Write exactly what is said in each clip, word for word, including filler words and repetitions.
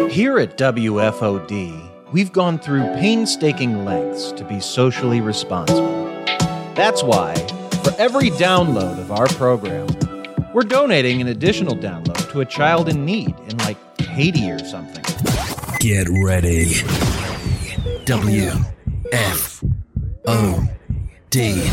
Here at W F O D, we've gone through painstaking lengths to be socially responsible. That's why, for every download of our program, we're donating an additional download to a child in need in, like, Haiti or something. Get ready. W F O D.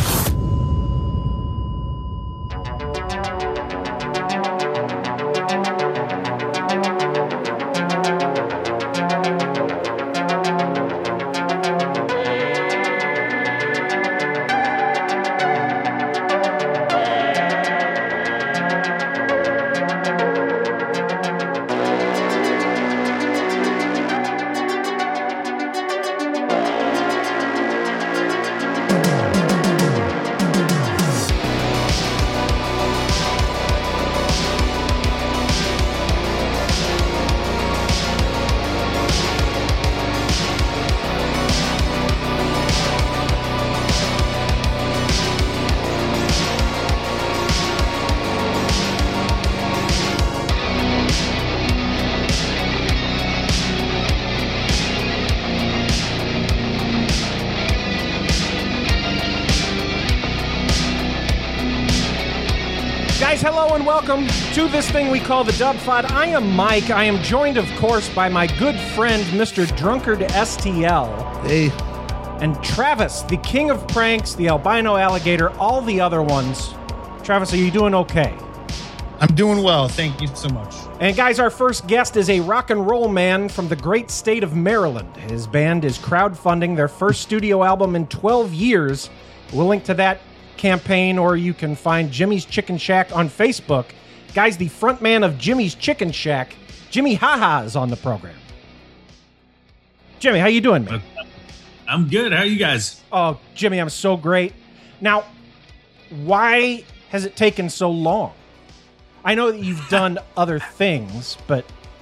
Hello and welcome to this thing we call the Dub Pod. I am Mike. I am joined, of course, by my good friend, Mister Drunkard S T L. Hey. And Travis, the king of pranks, the albino alligator, all the other ones. Travis, are you doing okay? I'm doing well. Thank you so much. And guys, our first guest is a rock and roll man from the great state of Maryland. His band is crowdfunding their first studio album in twelve years. We'll link to that campaign, or you can find Jimmy's Chicken Shack on Facebook. Guys, the front man of Jimmy's Chicken Shack, Jimmy Haha, is on the program. Jimmy, how you doing, man? I'm good. How are you guys? Oh, Jimmy, I'm so great. Now, why has it taken so long? I know that you've done other things, but...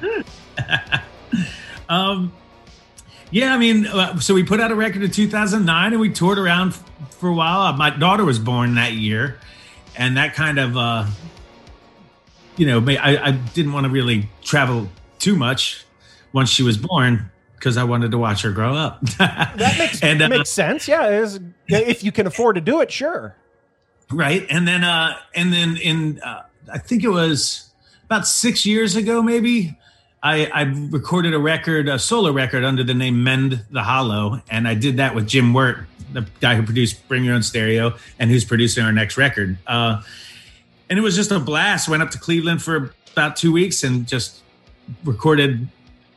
um, yeah, I mean, uh, so we put out a record in two thousand nine, and we toured around f- for a while. My daughter was born that year, and that kind of, uh, you know, I, I didn't want to really travel too much once she was born because I wanted to watch her grow up. That makes, and, uh, makes sense, yeah. It is, if you can afford to do it, sure. Right, and then, uh, and then in, uh, I think it was about six years ago, maybe, I, I recorded a record, a solo record under the name Mend the Hollow, and I did that with Jim Wirt, the guy who produced Bring Your Own Stereo and who's producing our next record. Uh, and it was just a blast. Went up to Cleveland for about two weeks and just recorded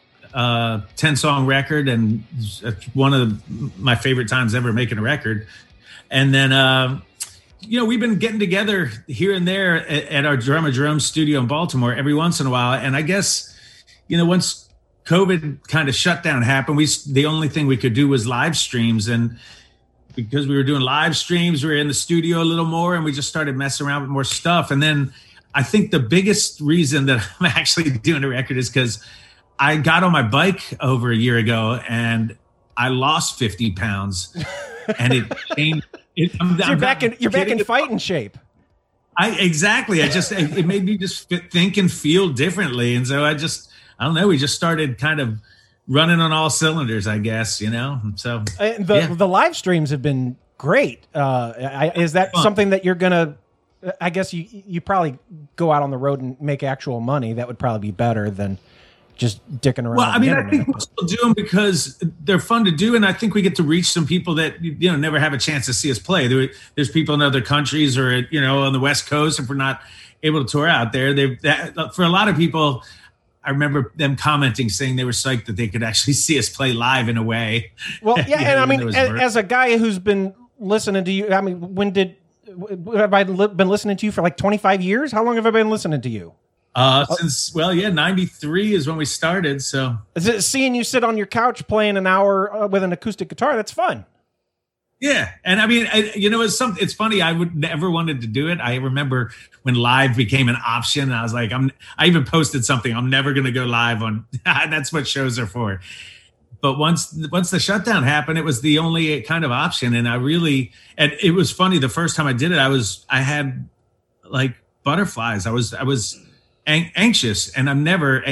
a ten-song record, and it's one of my favorite times ever making a record. And then, uh, you know, we've been getting together here and there at, at our Drummer Jerome studio in Baltimore every once in a while, and I guess... You know, once COVID kind of shutdown happened, we the only thing we could do was live streams. And because we were doing live streams, we were in the studio a little more, and we just started messing around with more stuff. And then I think the biggest reason that I'm actually doing a record is because I got on my bike over a year ago, and I lost fifty pounds. And it changed. It, I'm, so you're I'm back in, you're back in fighting shape. I Exactly. I just, it, it made me just think and feel differently. And so I just... I don't know. We just started kind of running on all cylinders, I guess, you know? So uh, the yeah. the live streams have been great. Uh, I, is that Fun. something that you're going to, I guess you, you probably go out on the road and make actual money. That would probably be better than just dicking around. Well, I mean, I think we'll still do them because they're fun to do. And I think we get to reach some people that, you know, never have a chance to see us play. There, there's people in other countries or, you know, on the West Coast, if we're not able to tour out there. They that, for a lot of people, I remember them commenting, saying they were psyched that they could actually see us play live in a way. Well, yeah, and I mean, as, as a guy who's been listening to you, I mean, when did have I li- been listening to you for like twenty-five years? How long have I been listening to you? Uh, since, well, yeah, ninety-three is when we started. So is it seeing you sit on your couch playing an hour uh, with an acoustic guitar? That's fun. Yeah. And I mean, I, you know, it's something, it's funny. I would never wanted to do it. I remember when live became an option, and I was like, I'm, I even posted something. I'm never going to go live on, that's what shows are for. But once, once the shutdown happened, it was the only kind of option. And I really, and it was funny. The first time I did it, I was, I had like butterflies. I was, I was an- anxious, and I'm never anxious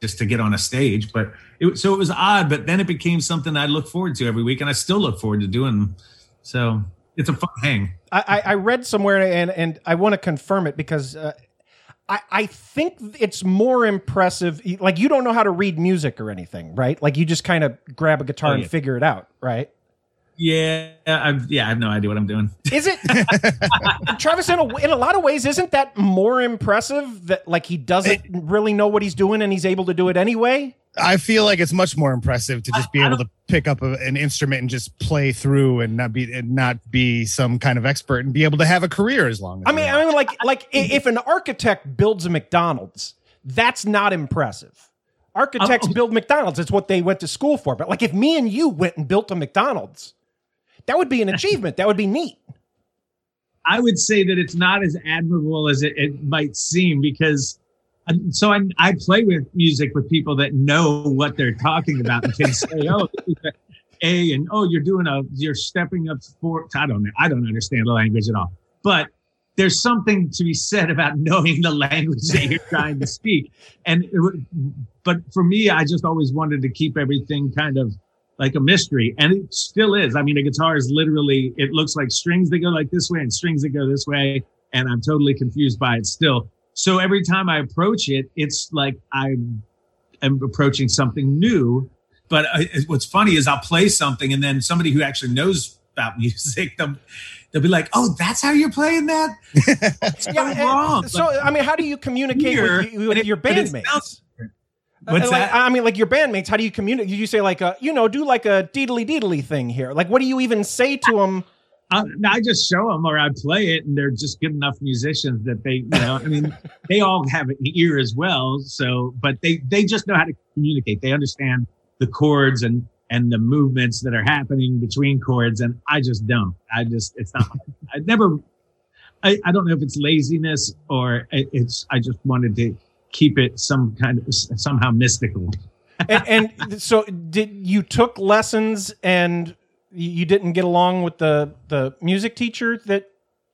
just to get on a stage. But it, so it was odd, but then it became something I look forward to every week, and I still look forward to doing them. So it's a fun hang. I, I read somewhere, and, and I want to confirm it because uh, I, I think it's more impressive. Like, you don't know how to read music or anything, right? Like, you just kind of grab a guitar oh, yeah. and figure it out, right? Yeah, I've, yeah, I have no idea what I'm doing. Is it, Travis? In a, in a lot of ways, isn't that more impressive? That like he doesn't really know what he's doing and he's able to do it anyway. I feel like it's much more impressive to just be able to pick up a, an instrument and just play through and not be and not be some kind of expert and be able to have a career as long as. I mean, I mean, like like if an architect builds a McDonald's, that's not impressive. Architects oh. build McDonald's; it's what they went to school for. But like, if me and you went and built a McDonald's, that would be an achievement. That would be neat. I would say that it's not as admirable as it, it might seem because, so I, I play with music with people that know what they're talking about and can say, oh, A, and oh, you're doing a, you're stepping up for, I don't know. I don't understand the language at all. But there's something to be said about knowing the language that you're trying to speak. And, it, but for me, I just always wanted to keep everything kind of like a mystery. And it still is. I mean, a guitar is literally, it looks like strings that go like this way and strings that go this way. And I'm totally confused by it still. So every time I approach it, it's like I'm, I'm approaching something new. But I, what's funny is I'll play something and then somebody who actually knows about music, they'll, they'll be like, oh, that's how you're playing that? It's yeah, wrong. So, like, I mean, how do you communicate here, with, with it, your bandmates? What's uh, that? Like, I mean, like your bandmates, how do you communicate? You say like, a, you know, do like a deedly deedly thing here. Like, what do you even say to them? I, I just show them or I play it and they're just good enough musicians that they, you know, I mean, they all have an ear as well. So, but they, they just know how to communicate. They understand the chords and, and the movements that are happening between chords. And I just don't, I just, it's not, I never, I, I don't know if it's laziness or it's, I just wanted to keep it some kind of somehow mystical. and, and so did you took lessons and you didn't get along with the, the music teacher that?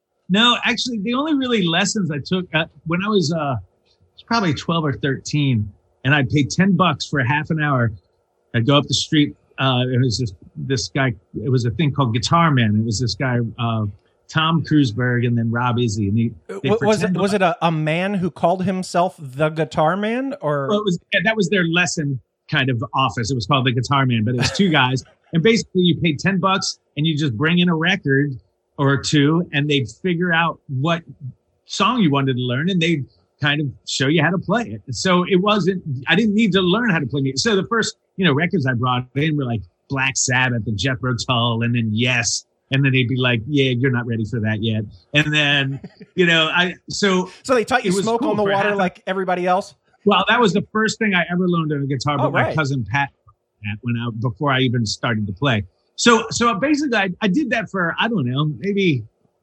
No, actually the only really lessons I took uh, when I was, uh, was probably twelve or thirteen and I'd pay ten bucks for a half an hour. I'd go up the street. Uh, it was this, this guy, it was a thing called Guitar Man. It was this guy, uh, Tom Kreuzberg and then Rob Izzy. And he, was it was it a, a man who called himself the Guitar Man, or well, it was yeah, that was their lesson kind of office. It was called the Guitar Man, but it was two guys, and basically you paid ten bucks and you just bring in a record or two, and they'd figure out what song you wanted to learn, and they'd kind of show you how to play it. So it wasn't. I didn't need to learn how to play music. So the first you know records I brought in were like Black Sabbath and Jethro Tull, and then Yes. And then they'd be like, yeah, you're not ready for that yet. And then, you know, I, so. So they taught you smoke cool on the water like everybody else? Well, that was the first thing I ever learned on a guitar, but oh, right. my cousin Pat, when I, before I even started to play. So, so basically I, I did that for, I don't know, maybe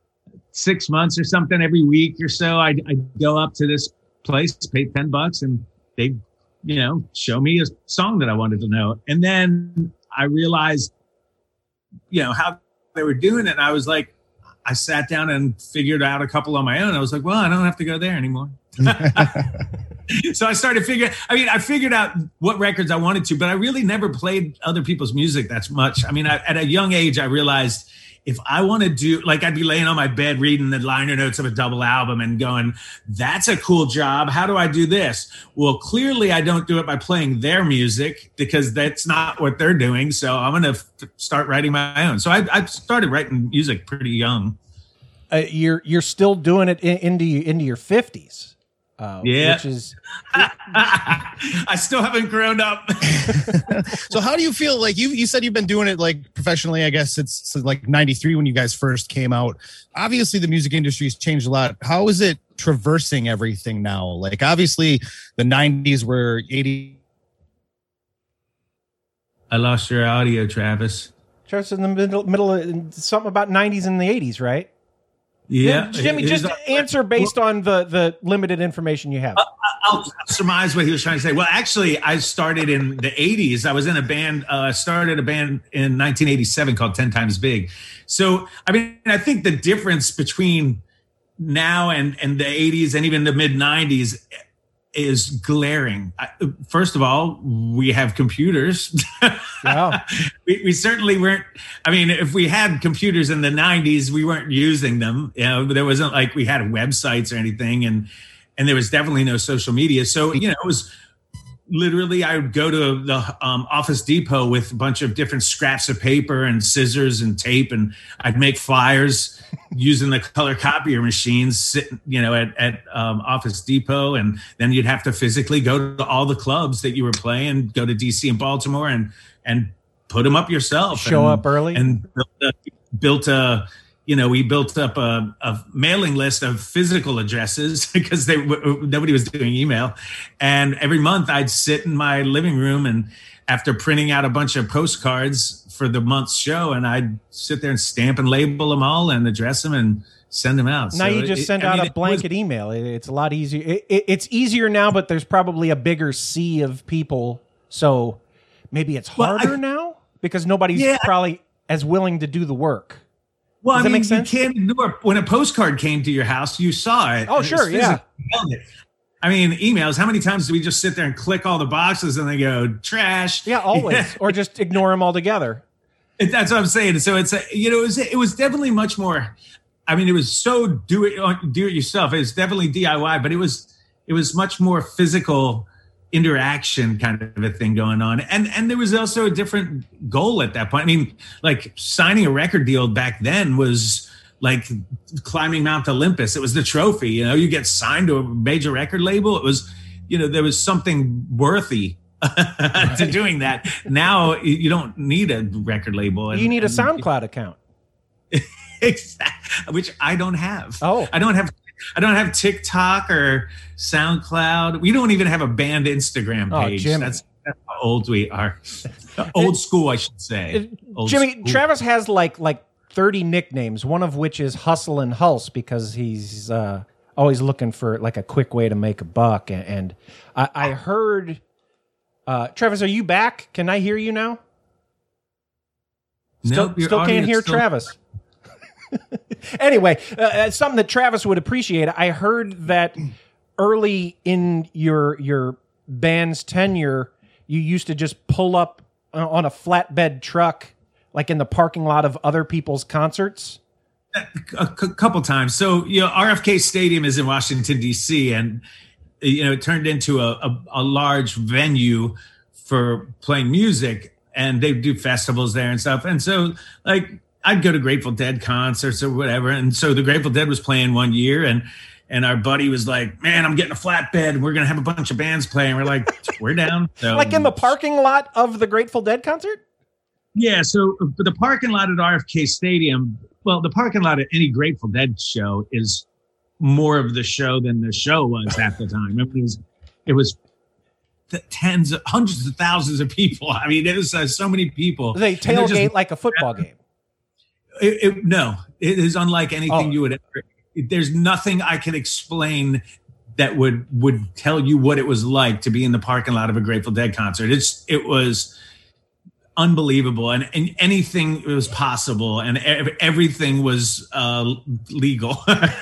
six months or something every week or so. I'd, I'd go up to this place, pay ten bucks and they'd, you know, show me a song that I wanted to know. And then I realized, you know, how they were doing it. And I was like, I sat down and figured out a couple on my own. I was like, well, I don't have to go there anymore. So I started figuring, I mean, I figured out what records I wanted to, but I really never played other people's music that much. I mean, I, at a young age, I realized if I want to do, like I'd be laying on my bed reading the liner notes of a double album and going, that's a cool job. How do I do this? Well, clearly I don't do it by playing their music because that's not what they're doing. So I'm going to f- start writing my own. So I, I started writing music pretty young. Uh, you're you're still doing it in, into into your fifties. Uh, yeah, which is I still haven't grown up. So how do you feel? Like you you said you've been doing it like professionally. I guess it's, it's like ninety-three when you guys first came out. Obviously, the music industry has changed a lot. How is it traversing everything now? Like obviously, the nineties were eighty. I lost your audio, Travis. Travis in the middle middle of something about nineties and the eighties, right? Yeah, Jimmy, just answer based on the, the limited information you have. I'll surmise what he was trying to say. Well, actually, I started in the eighties. I was in a band, uh, started a band in nineteen eighty-seven called ten times Big. So, I mean, I think the difference between now and, and the eighties and even the mid nineties, is glaring. First of all, we have computers. Wow. we, we certainly weren't. I mean, if we had computers in the nineties, we weren't using them. You know, there wasn't like we had websites or anything, and and there was definitely no social media. So you know, it was literally I would go to the um, Office Depot with a bunch of different scraps of paper and scissors and tape, and I'd make flyers using the color copier machines, sitting, you know, at, at um, Office Depot. And then you'd have to physically go to all the clubs that you were playing, go to D C and Baltimore and, and put them up yourself. Show and, up early. And built a, built a, you know, we built up a, a mailing list of physical addresses because they nobody was doing email. And every month I'd sit in my living room, and after printing out a bunch of postcards for the month's show, and I'd sit there and stamp and label them all and address them and send them out. Now so you just it, send I out mean, a blanket was, email. It's a lot easier. It, it, it's easier now, but there's probably a bigger sea of people. So maybe it's harder well, I, now because nobody's yeah. probably as willing to do the work. Well, Does I that mean, make sense? you can't ignore when a postcard came to your house, you saw it. Oh, sure, yeah. I mean, emails, how many times do we just sit there and click all the boxes and they go, trash? Yeah, always. Or just ignore them altogether. It, that's what I'm saying. So it's, a, you know, it was, it was definitely much more, I mean, it was so do it, do it yourself. It was definitely D I Y, but it was, it was much more physical interaction kind of a thing going on. And, and there was also a different goal at that point. I mean, like signing a record deal back then was like climbing Mount Olympus. It was the trophy, you know, you get signed to a major record label. It was, you know, there was something worthy to doing that. Now you don't need a record label. And, you need a and, SoundCloud account. Exactly, which I don't have. Oh, I don't have. I don't have TikTok or SoundCloud. We don't even have a band Instagram page. Oh, that's, that's how old we are. Old school, I should say. Old Jimmy, school. Travis has like like thirty nicknames, one of which is Hustle and Hulse because he's uh, always looking for like a quick way to make a buck. And, and I, I heard, uh, Travis, are you back? Can I hear you now? Still, Nope, your still can't audio's hear still- Travis. Anyway, uh, something that Travis would appreciate. I heard that early in your your band's tenure, you used to just pull up uh, on a flatbed truck, like in the parking lot of other people's concerts. A, a couple times. So, you know, R F K Stadium is in Washington, D C, and, you know, it turned into a, a, a large venue for playing music, and they do festivals there and stuff. And so, like, I'd go to Grateful Dead concerts or whatever. And so the Grateful Dead was playing one year, and and our buddy was like, man, I'm getting a flatbed and we're going to have a bunch of bands playing. We're like, we're down. So, Like in the parking lot of the Grateful Dead concert? yeah. So but the parking lot at R F K Stadium, well, the parking lot at any Grateful Dead show is more of the show than the show was at the time. It was, it was tens of hundreds of thousands of people. I mean, it was uh, so many people. They And they're tailgate just- like a football game. It, it, no, it is unlike anything Oh. you would ever. There's nothing I can explain that would would tell you what it was like to be in the parking lot of a Grateful Dead concert. It's it was unbelievable, and, and anything was possible, and ev- everything was uh, legal.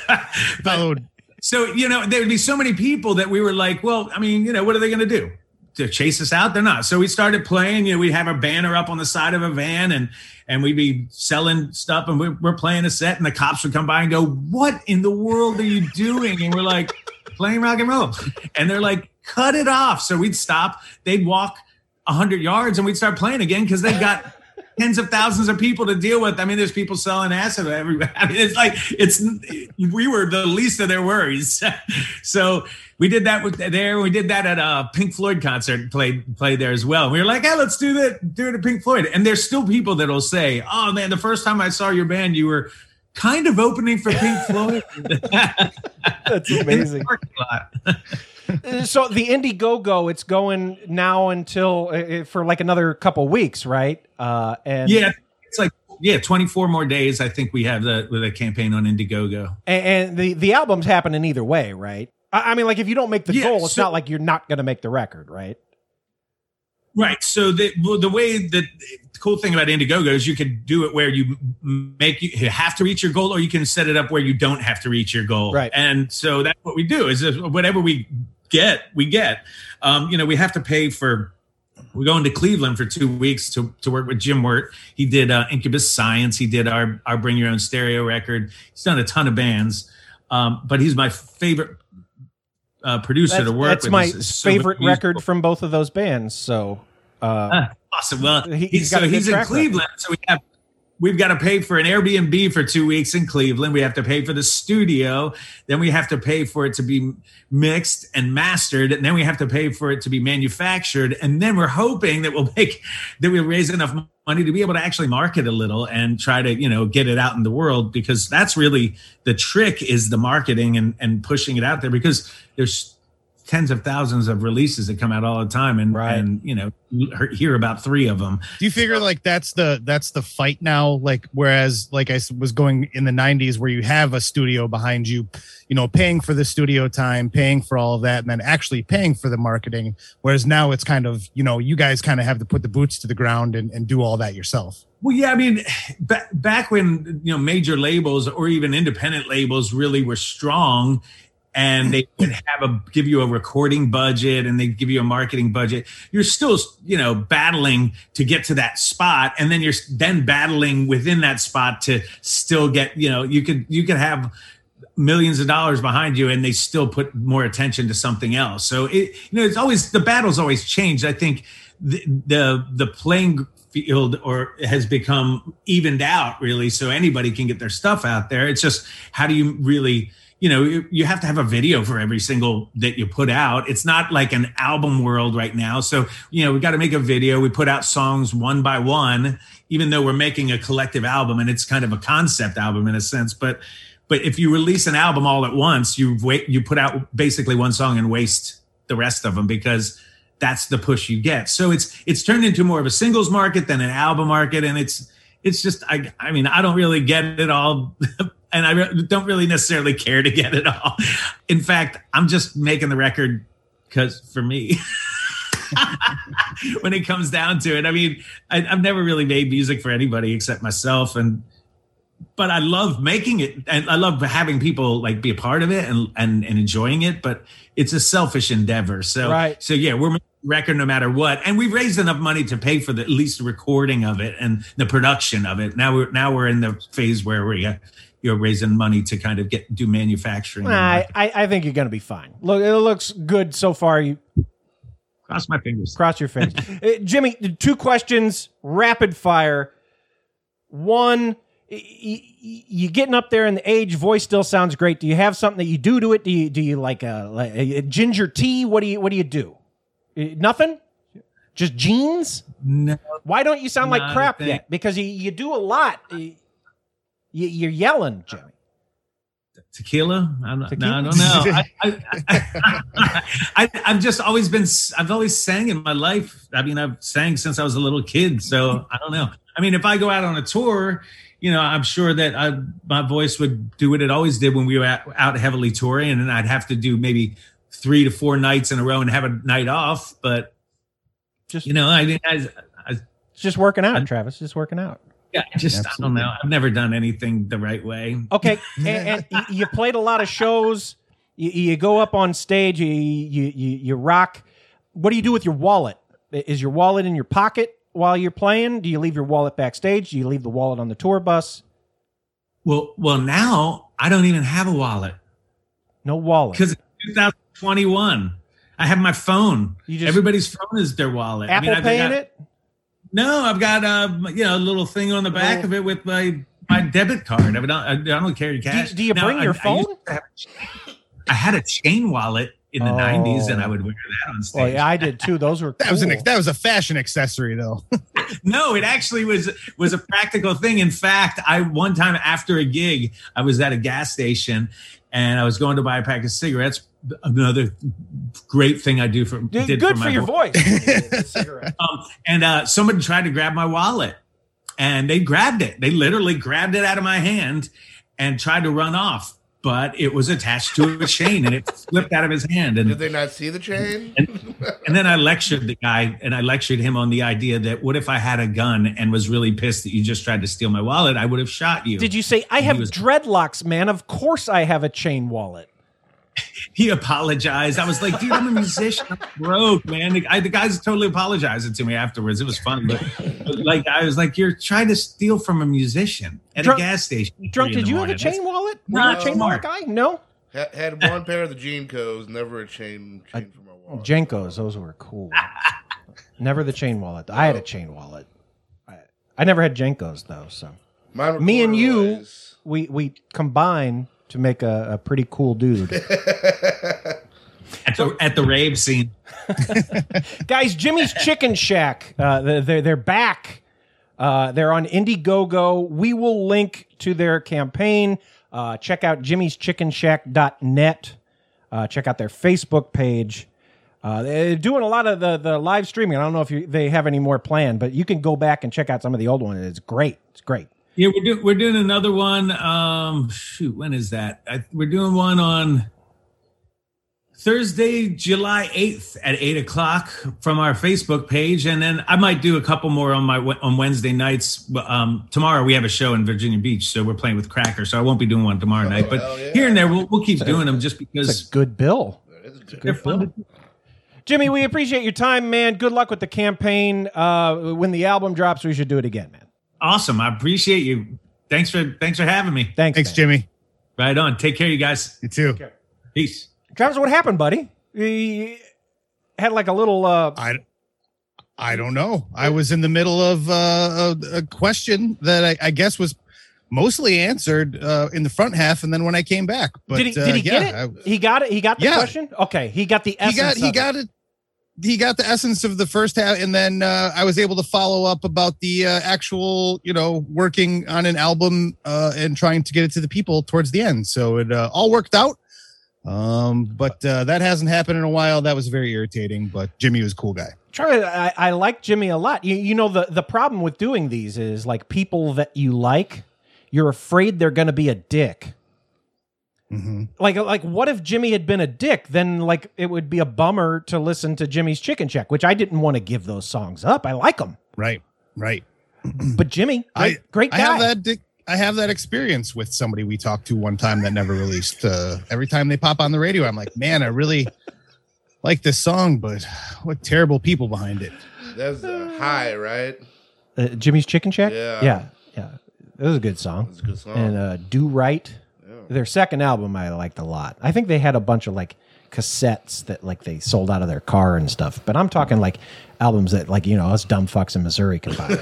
but, so you know, there would be so many people that we were like, well, I mean, you know, what are they going to do? To chase us out? They're not. So we started playing, you know, we'd have a banner up on the side of a van, and and we'd be selling stuff, and we're, we're playing a set, and the cops would come by and go, what in the world are you doing? And we're like, playing rock and roll. And they're like, cut it off. So we'd stop. They'd walk one hundred yards, and we'd start playing again because they've got tens of thousands of people to deal with. I mean, there's people selling acid everywhere. I mean, it's like, it's, we were the least of their worries. So we did that with there. We did that at a Pink Floyd concert, played, played there as well. We were like, hey, let's do that, do it at Pink Floyd. And there's still people that'll say, oh man, the first time I saw your band, you were kind of opening for Pink Floyd. That's amazing. In the parking lot. So the Indiegogo, it's going now until uh, for like another couple weeks, right? Uh, and yeah, it's like yeah, twenty-four more days. I think we have the with a campaign on Indiegogo, and, and the the album's happening either way, right? I, I mean, like if you don't make the Yeah, goal, it's so- not like you're not going to make the record, right? right? So the well, the way that the cool thing about Indiegogo is you can do it where you make you have to reach your goal, or you can set it up where you don't have to reach your goal, Right. And so that's what we do is if- whatever we get, we get. Um, you know, we have to pay for, we're going to Cleveland for two weeks to, to work with Jim Wirt. He did uh, Incubus Science. He did our, our Bring Your Own Stereo record. He's done a ton of bands. Um, but he's my favorite uh, producer that's, to work that's with. my He's so favorite musical. record from both of those bands. So uh, ah, awesome. Well, he, he's, he's got so a good he's in track Cleveland. record. So we have, we've got to pay for an Airbnb for two weeks in Cleveland. We have to pay for the studio. Then we have to pay for it to be mixed and mastered. And then we have to pay for it to be manufactured. And then we're hoping that we'll make, that we'll raise enough money to be able to actually market a little and try to, you know, get it out in the world, because that's really the trick, is the marketing and, and pushing it out there, because there's tens of thousands of releases that come out all the time, and Right. and you know, hear about three of them. Do you figure like that's the that's the fight now? Like, whereas like I was going in the nineties where you have a studio behind you, you know, paying for the studio time, paying for all of that, and then actually paying for the marketing. Whereas now it's kind of, you know, you guys kind of have to put the boots to the ground and, and do all that yourself. Well, yeah, I mean, ba- back when, you know, major labels or even independent labels really were strong, and they would have a give you a recording budget and they give you a marketing budget, you're still, you know, battling to get to that spot, and then you're then battling within that spot to still get, you know, you could you could have millions of dollars behind you and they still put more attention to something else. So it, you know, it's always, the battle's always changed. I think the the, the playing field or has become evened out, really, so anybody can get their stuff out there. It's just, how do you really, you know, you, you have to have a video for every single that you put out. It's not like an album world right now. So, you know, we got to make a video. We put out songs one by one, even though we're making a collective album, and it's kind of a concept album in a sense. But but if you release an album all at once, you wait, you put out basically one song and waste the rest of them, because that's the push you get. So it's it's turned into more of a singles market than an album market. And it's it's just, I, I mean, I don't really get it all. And I re- don't really necessarily care to get it all. In fact, I'm just making the record because for me, when it comes down to it, I mean, I, I've never really made music for anybody except myself. And, but I love making it, and I love having people like be a part of it and, and, and enjoying it, but it's a selfish endeavor. So, Right. so yeah, we're making a record no matter what. And we've raised enough money to pay for the, at least the recording of it and the production of it. Now we're, now we're in the phase where we uh, you're raising money to kind of get do manufacturing. I, I I think you're going to be fine. Look, it looks good so far. You cross my fingers. Cross your fingers. uh, Jimmy, two questions, rapid fire. One, y- y- you getting up there in the age, voice still sounds great. Do you have something that you do to it? Do you do you like a, like a ginger tea? What do you what do you do? Uh, Nothing? Just jeans? No. Why don't you sound like Not a crap thing. yet? Because you, you do a lot. You, you're yelling, Jimmy. Tequila? I don't, Tequila? No, I don't know. I, I, I, I've just always been, I've always sang in my life. I mean, I've sang since I was a little kid. So I don't know. I mean, if I go out on a tour, you know, I'm sure that I, my voice would do what it always did when we were out, out heavily touring. And then I'd have to do maybe three to four nights in a row and have a night off. But, Just you know, I, I, I It's just working out, I- Travis. Just working out. yeah, I just, I don't know. I've never done anything the right way. Okay, and, and y- you played a lot of shows. You, you go up on stage. You, you you you rock. What do you do with your wallet? Is your wallet in your pocket while you're playing? Do you leave your wallet backstage? Do you leave the wallet on the tour bus? Well, well, now I don't even have a wallet. No wallet. Because it's two thousand twenty-one. I have my phone. You just- Everybody's phone is their wallet. Apple I mean, I've Pay in got- it? No, I've got uh, you know, a little thing on the back Well- of it with my my debit card. I don't, I don't carry cash. do you Now, bring I- your I phone? used to have a chain- I had a chain wallet in the Oh. nineties, and I would wear that on stage. Well, yeah, I did too. Those were That was an cool. that was a fashion accessory though. No, it actually was was a practical thing. In fact, I one time after a gig, I was at a gas station and I was going to buy a pack of cigarettes. Another great thing I do for Dude, did good for, for, my your voice. voice. Cigarette. Um, and uh, somebody tried to grab my wallet, and they grabbed it. They literally grabbed it out of my hand and tried to run off. But it was attached to a chain, and it slipped out of his hand. And Did they not see the chain? and, and then I lectured the guy, and I lectured him on the idea that what if I had a gun and was really pissed that you just tried to steal my wallet? I would have shot you. Did you say, I And he have was- dreadlocks, man? Of course I have a chain wallet. he apologized. I was like, dude, I'm a musician. I'm broke, man. The, I, the guy's totally apologizing to me afterwards. It was funny. But, but like, I was like, you're trying to steal from a musician at Drunk, a gas station. Drunk, did you have a chain wallet? Were No, you a chain wallet guy? No? Had, had one pair of the Jenkos, never a chain, chain for my wallet. Jenkos, those were cool. Never the chain wallet. I had a chain wallet. I, I never had Jenkos, though. So Mine me and you, always. we, we combine to make a, a pretty cool dude. At the, at the rave scene. Guys, Jimmy's Chicken Shack. Uh, they're, they're back. Uh, they're on Indiegogo. We will link to their campaign. Uh, check out jimmy's chicken shack dot net. Uh, check out their Facebook page. Uh, they're doing a lot of the, the live streaming. I don't know if you, they have any more planned, but you can go back and check out some of the old ones. It's great. It's great. Yeah, we're doing we're doing another one. Um, shoot, when is that? I, we're doing one on Thursday, July eighth at eight o'clock from our Facebook page, and then I might do a couple more on my on Wednesday nights. Um, tomorrow we have a show in Virginia Beach, so we're playing with Cracker, so I won't be doing one tomorrow night. But hell yeah. here and there, we'll we'll keep doing them just because It's a good bill. It's a good- they're fun to do. Jimmy, we appreciate your time, man. Good luck with the campaign. Uh, when the album drops, we should do it again, man. Awesome, I appreciate you. Thanks for thanks for having me. Thanks, Thanks, man. Jimmy. Right on. Take care, you guys. You too. Peace. Travis, what happened, buddy? We had like a little. Uh, I, I don't know. I was in the middle of uh, a, a question that I, I guess was mostly answered uh, in the front half, and then when I came back, but did he? uh, Did he yeah, get it? I- he got it. He got the Yeah. question. Okay, he got the he essence. got he of got it. He got the essence of the first half, and then uh, I was able to follow up about the uh, actual, you know, working on an album uh, and trying to get it to the people towards the end. So it uh, all worked out. Um, but uh, that hasn't happened in a while. That was very irritating. But Jimmy was a cool guy. Charlie, I, I like Jimmy a lot. You, you know, the, the problem with doing these is like people that you like, you're afraid they're going to be a dick. Mm-hmm. Like, like, what if Jimmy had been a dick? Then, like, it would be a bummer to listen to Jimmy's Chicken Shack, which I didn't want to give those songs up. I like them, Right, right. but Jimmy, great, I great guy. I have that. di- I have that experience with somebody we talked to one time that never released. Uh, every time they pop on the radio, I'm like, man, I really like this song, but what terrible people behind it. That's a high, right? Uh, Jimmy's Chicken Shack. Yeah. yeah, yeah. It was a good song. It's a good song. And uh, Do Right. Their second album I liked a lot. I think they had a bunch of like cassettes that like they sold out of their car and stuff. But I'm talking like albums that like, you know, us dumb fucks in Missouri can buy.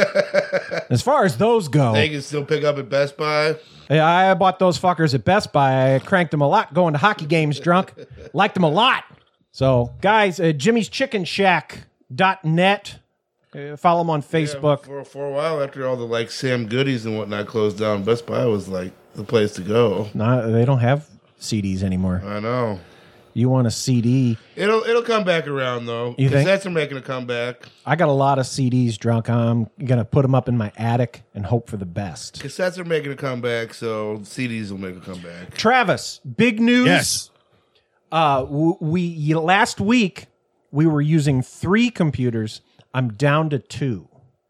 As far as those go, They can still pick up at Best Buy. yeah, I bought those fuckers at Best Buy. I cranked them a lot going to hockey games drunk. Liked them a lot. So guys, uh, jimmy's chicken shack dot net. Uh, follow them on Facebook. Yeah, for, for a while after all the like Sam Goodies and whatnot closed down, Best Buy was like the place to go. No, they don't have C Ds anymore. I know. You want a C D? It'll it'll come back around though. You think? Cassettes are making a comeback. I got a lot of C Ds drunk. I'm gonna put them up in my attic and hope for the best. Cassettes are making a comeback, so C Ds will make a comeback. Travis, big news. Yes. Uh, w- we last week we were using three computers. I'm down to two.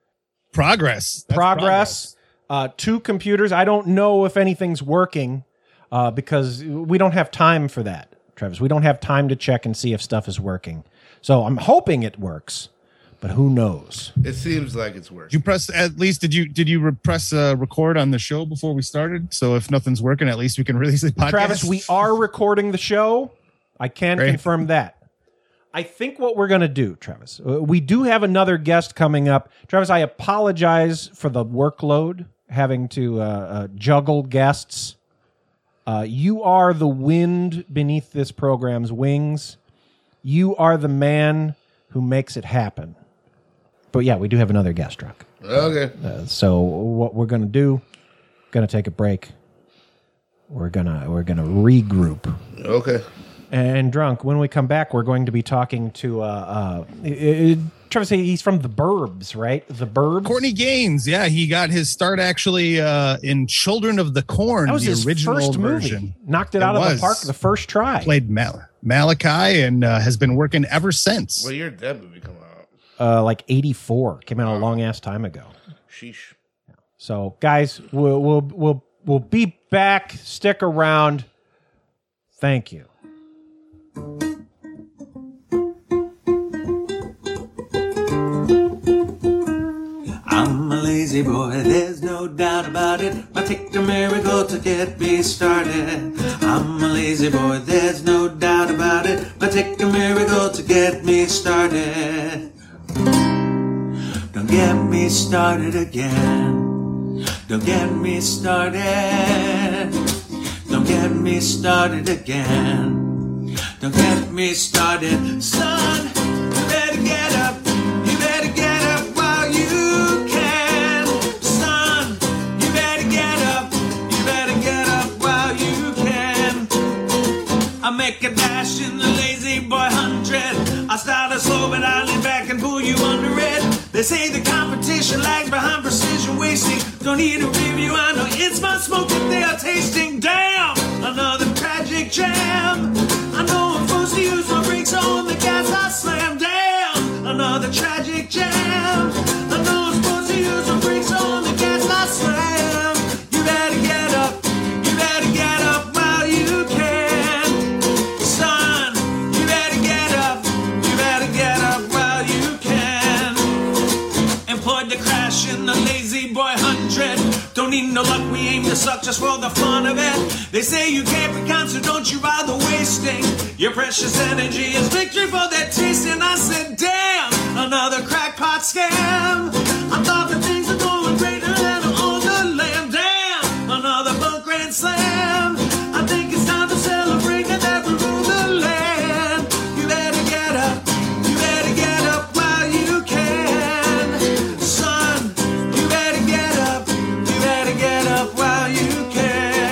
Progress. That's Progress. Uh, two computers. I don't know if anything's working uh, because we don't have time for that, Travis. We don't have time to check and see if stuff is working. So I'm hoping it works, but who knows? It seems like it's Did working. you press at least? Did you did you re- press uh, record on the show before we started? So if nothing's working, at least we can release the podcast. Travis, we are recording the show. I can Great. confirm that. I think what we're going to do, Travis, uh, we do have another guest coming up. Travis, I apologize for the workload, having to uh, uh, juggle guests. Uh, you are the wind beneath this program's wings. You are the man who makes it happen. But yeah, we do have another guest, drunk. Okay. Uh, so what we're going to do, going to take a break. We're gonna we're gonna regroup. Okay. And drunk, when we come back, we're going to be talking to uh, uh, uh, Travis. He's from the Burbs, right? The Burbs. Courtney Gaines, yeah, he got his start actually uh, in Children of the Corn, That was the his original first version. movie. Knocked it, It out of was. the park the first try. Played Mal- Malachi and uh, has been working ever since. What year did that movie come out? Uh, like eighty-four. Came out a long ass time ago. Sheesh. So, guys, we'll we'll we'll we'll be back. Stick around. Thank you. I'm a lazy boy, there's no doubt about it. I take a miracle to get me started. I'm a lazy boy, there's no doubt about it. I take a miracle to get me started. Don't get me started again. Don't get me started. Don't get me started again. Don't get me started. Son, you better get up. You better get up while you can. Son, you better get up. You better get up while you can. I make a dash in the lazy boy hundred. I start a slow, but I lean back and pull you under it. They say the competition lags behind precision wasting. Don't need a review, I know it's my smoke that they are tasting. Damn, another tragic jam. I know I'm supposed to use my brakes on the gas I slam. Damn, another tragic jam. I know I'm supposed to use my brakes on the gas I slam. You better get up, you better get up while you can. Son, you better get up, you better get up while you can. Employed to crash in the lazy boy hundred. Don't need no luck, we aim to suck just for the fun of it. They say you can't be kind, so don't you bother wasting your precious energy. Is victory for that taste? And I said, damn, another crackpot scam. I thought that things were going greater than on the land. Damn, another bunk grand slam. I think it's time to celebrate and that we rule the land. You better get up, you better get up while you can. Son, you better get up, you better get up while you can.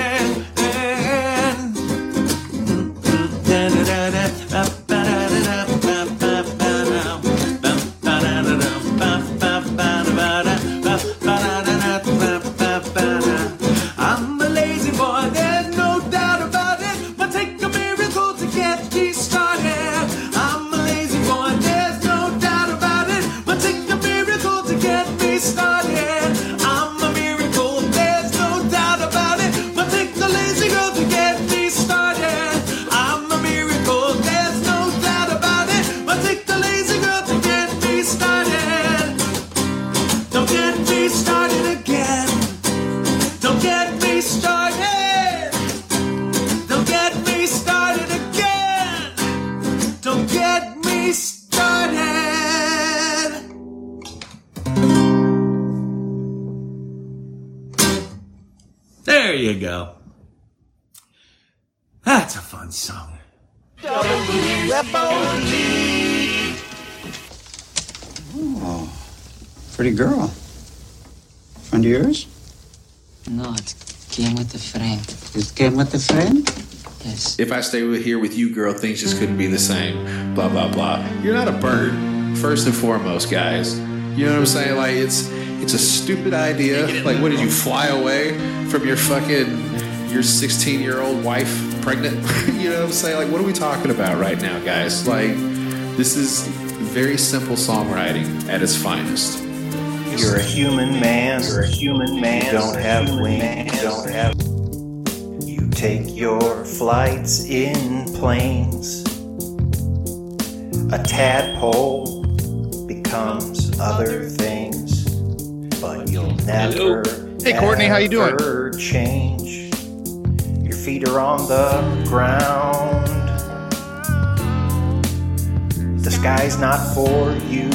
I'm a lazy boy, there's no doubt about it. But take a miracle to get me started. I'm a lazy boy, there's no doubt about it. But take a miracle to get me started. I'm a miracle, there's no doubt about it. But take the lazy girl to get me started. I'm a miracle, there's no doubt about it. But take the lazy girl to get me started. Don't get me started again. Don't get me started. Don't get me started again. Don't get me started. There you go. That's a fun song. Oh, pretty girl. Friend of yours? No, it came with the friend. It came with the friend? Yes. If I stay with here with you, girl, things just couldn't be the same. Blah, blah, blah. You're not a bird, first and foremost, guys. You know what I'm saying? Like, it's it's a stupid idea. Like, what, did you fly away from your fucking, your sixteen-year-old wife pregnant? You know what I'm saying? Like, what are we talking about right now, guys? Like, this is very simple songwriting at its finest. You're a human man. You're a human man. You don't have wings. You don't have. You take your flights in planes. A tadpole becomes other things, but you'll never. Hey, Courtney, how you doing? ever change. Your feet are on the ground. The sky's not for you.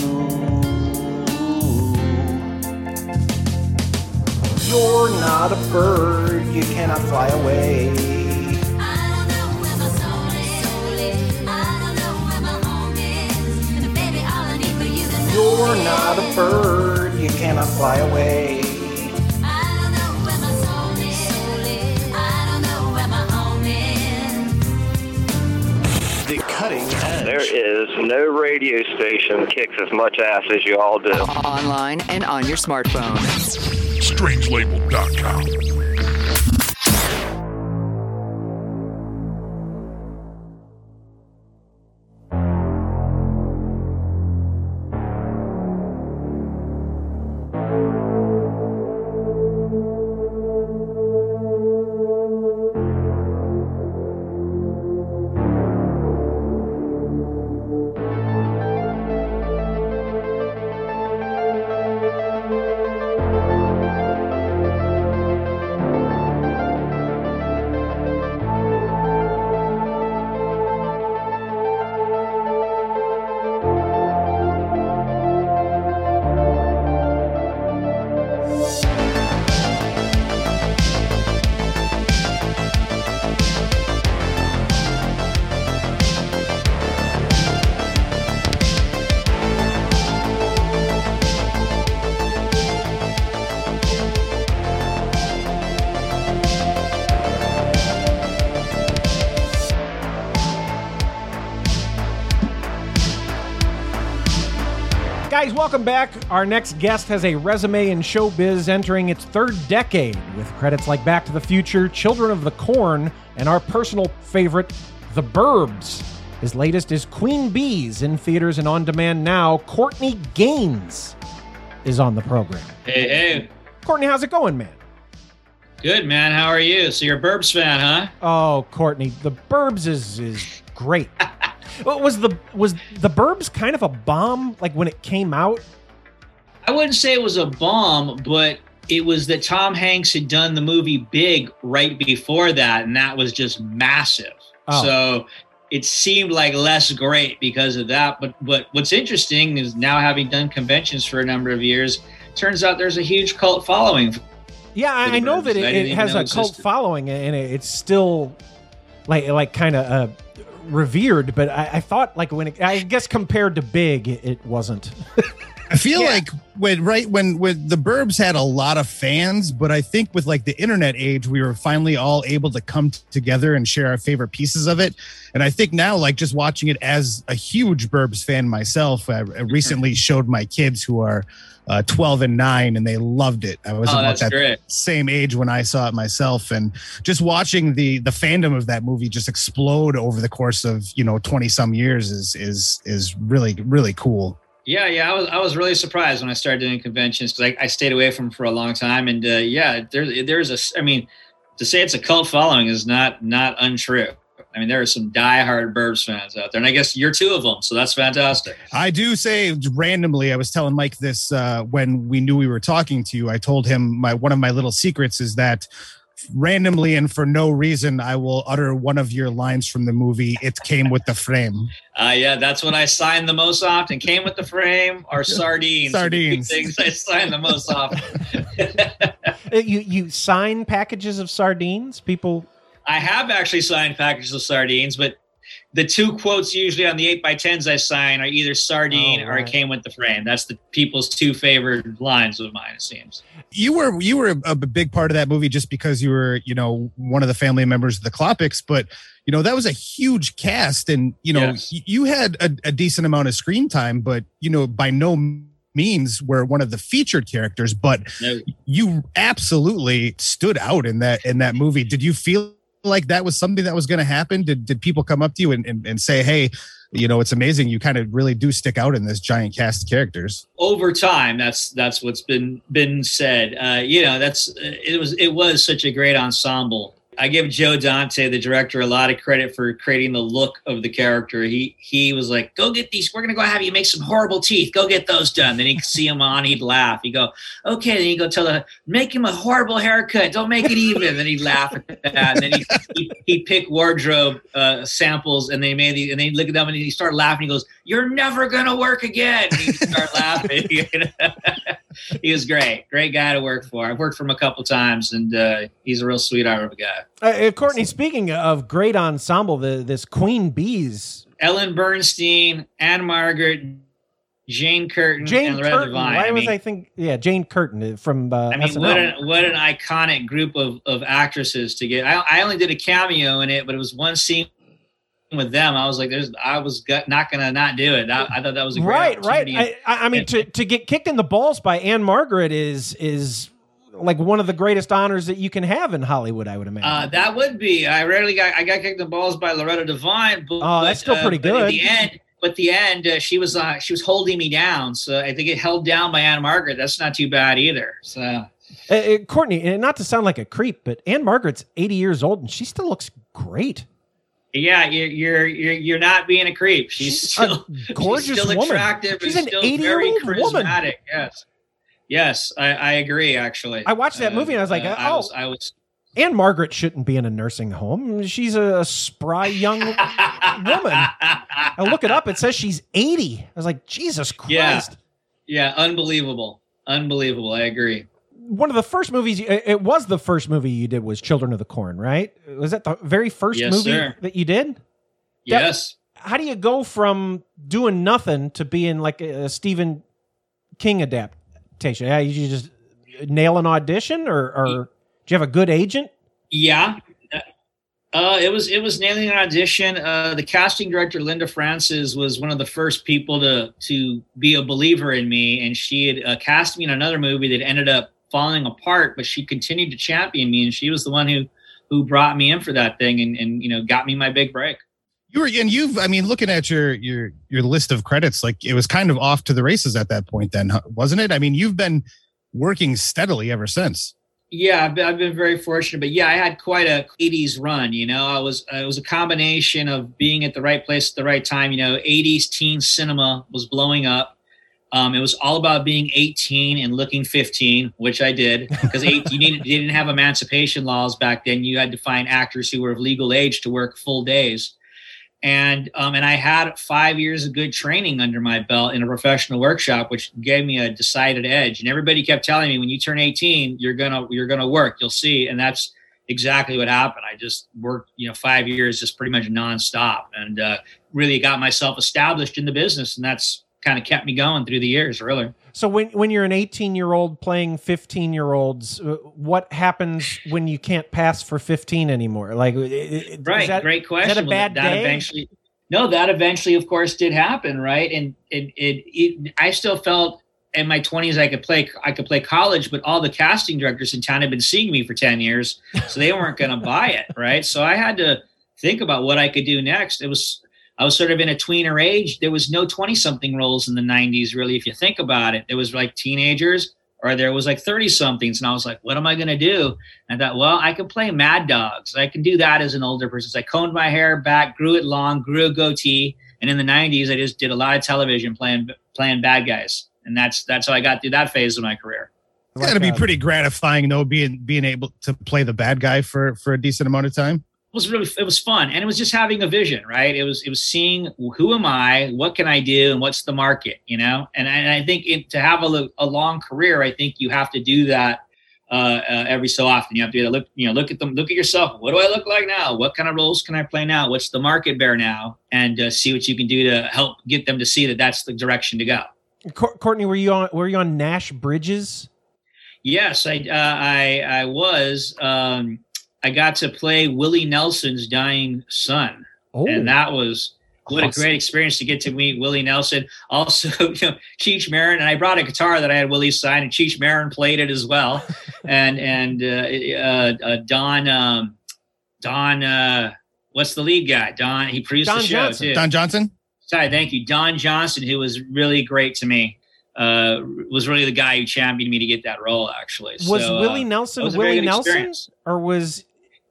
You're not a bird, you cannot fly away. I don't know where my soul is. I don't know where my home is. And baby, all I need for you to know You're is not a bird, you cannot fly away. I don't know where my soul is. I don't know where my home is. The cutting edge. There is no radio station kicks as much ass as you all do. Online and on your smartphone. strange label dot com. guys, welcome back. Our next guest has a resume in showbiz entering its third decade with credits like Back to the Future, Children of the Corn, and our personal favorite, The Burbs. His latest is Queen Bees, in theaters and on demand now. Courtney Gaines is on the program. Hey, hey. Courtney, how's it going, man? Good, man. How are you? So you're a Burbs fan, huh? Oh, Courtney, The Burbs is is great. Well, was the was the Burbs kind of a bomb, like when it came out? I wouldn't say it was a bomb, but it was that Tom Hanks had done the movie Big right before that, and that was just massive. Oh. So it seemed like less great because of that. But but what's interesting is now having done conventions for a number of years, turns out there's a huge cult following. Yeah, I, I know that it, it has a cult following, and it, it's still like like kind of uh, revered. But I, I thought like when it, I guess compared to Big, it, it wasn't. I feel yeah. like when right when when the Burbs had a lot of fans, but I think with like the internet age, we were finally all able to come t- together and share our favorite pieces of it. And I think now, like just watching it as a huge Burbs fan myself, I, I recently showed my kids who are uh, twelve and nine, and they loved it. I was oh, about that great. same age when I saw it myself, and just watching the the fandom of that movie just explode over the course of you know twenty some years is is is really really cool. Yeah, yeah, I was I was really surprised when I started doing conventions because I, I stayed away from them for a long time, and uh, yeah, there there's a I mean, to say it's a cult following is not not untrue. I mean, there are some diehard Burbs fans out there, and I guess you're two of them, so that's fantastic. I do say randomly, I was telling Mike this uh, when we knew we were talking to you. I told him my one of my little secrets is that randomly and for no reason, I will utter one of your lines from the movie. It came with the frame. Uh, yeah, that's what I sign the most often. Came with the frame or sardines. Sardines. The things I sign the most often. you you sign packages of sardines? People. I have actually signed packages of sardines, but the two quotes usually on the eight by tens I sign are either sardine oh, or right. it came with the frame. That's the people's two favorite lines of mine, it seems. You were you were a, a big part of that movie just because you were, you know, one of the family members of the Klopeks, but you know, that was a huge cast, and you know, Yes. y- you had a, a decent amount of screen time, but you know, by no means were one of the featured characters, but No. you absolutely stood out in that in that movie. Did you feel like that was something that was going to happen? Did did people come up to you and, and, and say, hey, you know, it's amazing, you kind of really do stick out in this giant cast of characters? Over time, that's that's what's been been said. Uh, you know, that's it was it was such a great ensemble. I give Joe Dante, the director, a lot of credit for creating the look of the character. He he was like, "Go get these. We're gonna go have you make some horrible teeth. Go get those done." Then he'd see him on, he'd laugh. He'd go, "Okay." Then he'd go tell her, "Make him a horrible haircut. Don't make it even." Then he'd laugh at that. And then he'd, he'd, he'd pick wardrobe uh, samples, and they made the, and they'd look at them and he'd start laughing. He goes, "You're never gonna work again." And he'd start laughing. He was great, great guy to work for. I've worked for him a couple times, and uh, he's a real sweetheart of a guy. Uh, Courtney, speaking of great ensemble, the, this Queen Bees. Ellen Bernstein, Anne Margaret, Jane Curtin, Jane and Loretta Curtin. Devine. Why I was mean, I think? Yeah, Jane Curtin from uh, I mean, S N L. what an, what an iconic group of, of actresses to get. I, I only did a cameo in it, but it was one scene with them. I was like, "There's," I was gut, not gonna not do it. I, I thought that was a great right, right. opportunity. I, I mean, to, to get kicked in the balls by Anne Margaret is is like one of the greatest honors that you can have in Hollywood, I would imagine. Uh, that would be. I rarely got. I got kicked in the balls by Loretta Devine. But, Oh, that's still uh, pretty but at good. the end, but the end, uh, she was uh, she was holding me down. So I think it held down by Anne Margaret. That's not too bad either. So. Uh, uh, Courtney, and not to sound like a creep, but Anne Margaret's eighty years old and she still looks great. Yeah, you're you're you're you're not being a creep. She's, She's still a gorgeous she's still woman. attractive. She's and an still very eighty-year-old woman. charismatic. Yes, yes, I, I agree. Actually, I watched that Uh, movie and I was like, uh, oh, I was, I was Anne Margaret shouldn't be in a nursing home. She's a spry young woman. I look it up. It says she's eighty. I was like, Jesus Christ. yeah, yeah, unbelievable, unbelievable. I agree. One of the first movies, you- it was the first movie you did was Children of the Corn, right? Was that the very first Yes, movie sir. that you did? That- Yes. How do you go from doing nothing to being like a Stephen King adaptation? Yeah, you just nail an audition, or, or do you have a good agent? Yeah. Uh, it was it was nailing an audition. Uh, the casting director, Linda Francis, was one of the first people to to be a believer in me, and she had uh, cast me in another movie that ended up falling apart, but she continued to champion me, and she was the one who who brought me in for that thing, and and you know got me my big break. You were, and you've, I mean, looking at your your your list of credits, like it was kind of off to the races at that point, then, wasn't it? I mean, you've been working steadily ever since. Yeah, I've been, I've been very fortunate, but yeah, I had quite a eighties run. You know, I was uh, it was a combination of being at the right place at the right time. You know, eighties teen cinema was blowing up. Um, it was all about being eighteen and looking fifteen, which I did because you needed you didn't have emancipation laws back then. You had to find actors who were of legal age to work full days. And um, and I had five years of good training under my belt in a professional workshop, which gave me a decided edge. And everybody kept telling me, when you turn eighteen, you're gonna you're gonna work. You'll see. And that's exactly what happened. I just worked, you know, five years, just pretty much nonstop, and uh, really got myself established in the business. And that's kind of kept me going through the years, really. So when when you're an eighteen-year-old playing fifteen-year-olds, uh, what happens when you can't pass for fifteen anymore? Like, it, right, that, great question. Is that a bad well, that, that day? Eventually, no, that eventually, of course, did happen, right? And it, it, it, I still felt in my twenties I could play, I could play college, but all the casting directors in town had been seeing me for ten years, so they weren't going to buy it, right? So I had to think about what I could do next. It was. I was sort of in a tweener age. There was no twenty-something roles in the nineties, really, if you think about it. There was like teenagers, or there was like thirty-somethings. And I was like, what am I going to do? And I thought, well, I can play Mad Dogs. I can do that as an older person. So I combed my hair back, grew it long, grew a goatee. And in the nineties, I just did a lot of television playing playing bad guys. And that's that's how I got through that phase of my career. It's got to be pretty gratifying, though, being being able to play the bad guy for, for a decent amount of time. It was really, it was fun. And it was just having a vision, right? It was, it was seeing who am I, what can I do, and what's the market, you know? And I, and I think it, to have a, a long career, I think you have to do that uh, uh, every so often. You have to look, you know, look at them, look at yourself. What do I look like now? What kind of roles can I play now? What's the market bear now? And uh, see what you can do to help get them to see that that's the direction to go. Courtney, were you on, were you on Nash Bridges? Yes, I, uh, I, I was, um, I got to play Willie Nelson's dying son. Oh, and that was what awesome. a great experience to get to meet Willie Nelson. Also, you know, Cheech Marin, and I brought a guitar that I had Willie sign, and Cheech Marin played it as well. and and uh, uh, uh, Don, um, Don, uh, what's the lead guy? Don, he produced Don the show Johnson. too. Don Johnson? Sorry, thank you. Don Johnson, who was really great to me. Uh, was really the guy who championed me to get that role, actually. Was so, Willie uh, Nelson was a Willie very good Nelson? experience. Or was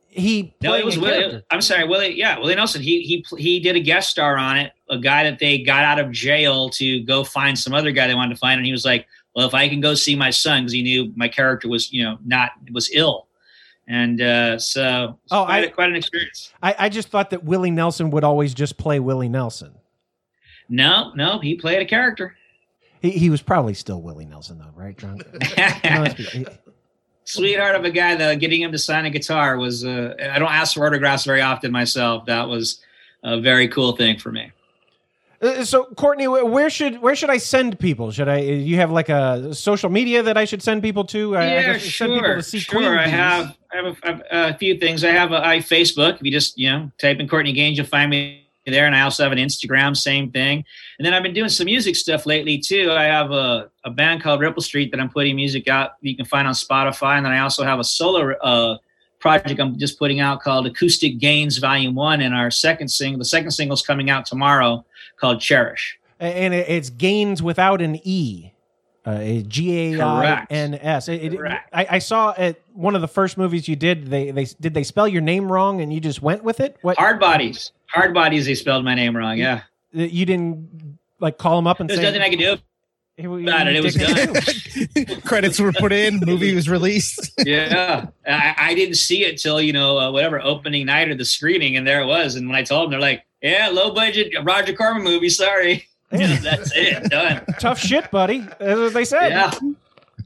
he No, it was a Willie. character? I'm sorry, Willie. Yeah, Willie Nelson. He he he did a guest star on it. A guy that they got out of jail to go find some other guy they wanted to find, and he was like, "Well, if I can go see my son," because he knew my character was, you know, not was ill, and uh, so oh, quite, I, a, quite an experience. I, I just thought that Willie Nelson would always just play Willie Nelson. No, no, he played a character. He he was probably still Willie Nelson, though, right, John? Sweetheart of a guy, though, getting him to sign a guitar was, uh, I don't ask for autographs very often myself. That was a very cool thing for me. Uh, so, Courtney, where should where should I send people? Should I? You have like a social media that I should send people to? I, I Yeah, guess sure. Send people to see sure. Queen I Bees. have, I have, a, I have a few things. I have a I Facebook. If you just, you know, type in Courtney Gaines, you'll find me there. And I also have an Instagram, same thing. And then I've been doing some music stuff lately too. I have a, a band called Ripple Street that I'm putting music out you can find on Spotify. And then I also have a solo uh, project I'm just putting out called Acoustic Gains Volume One. And our second single, the second single is coming out tomorrow, called Cherish. And it- it's Gaines without an E. Uh, G A I N S. It, it, I, I saw at one of the first movies you did. They they did they spell your name wrong and you just went with it. What? Hard Bodies. Hard Bodies. They spelled my name wrong. Yeah. You didn't like call them up and There's say nothing I could do about it. It was done. Credits were put in. Movie was released. Yeah, I, I didn't see it till, you know, uh, whatever opening night of the screening, and there it was. And when I told them, they're like, "Yeah, low budget Roger Corman movie. Sorry." Yeah, that's it. Done. Tough shit, buddy. That's what they said. Yeah.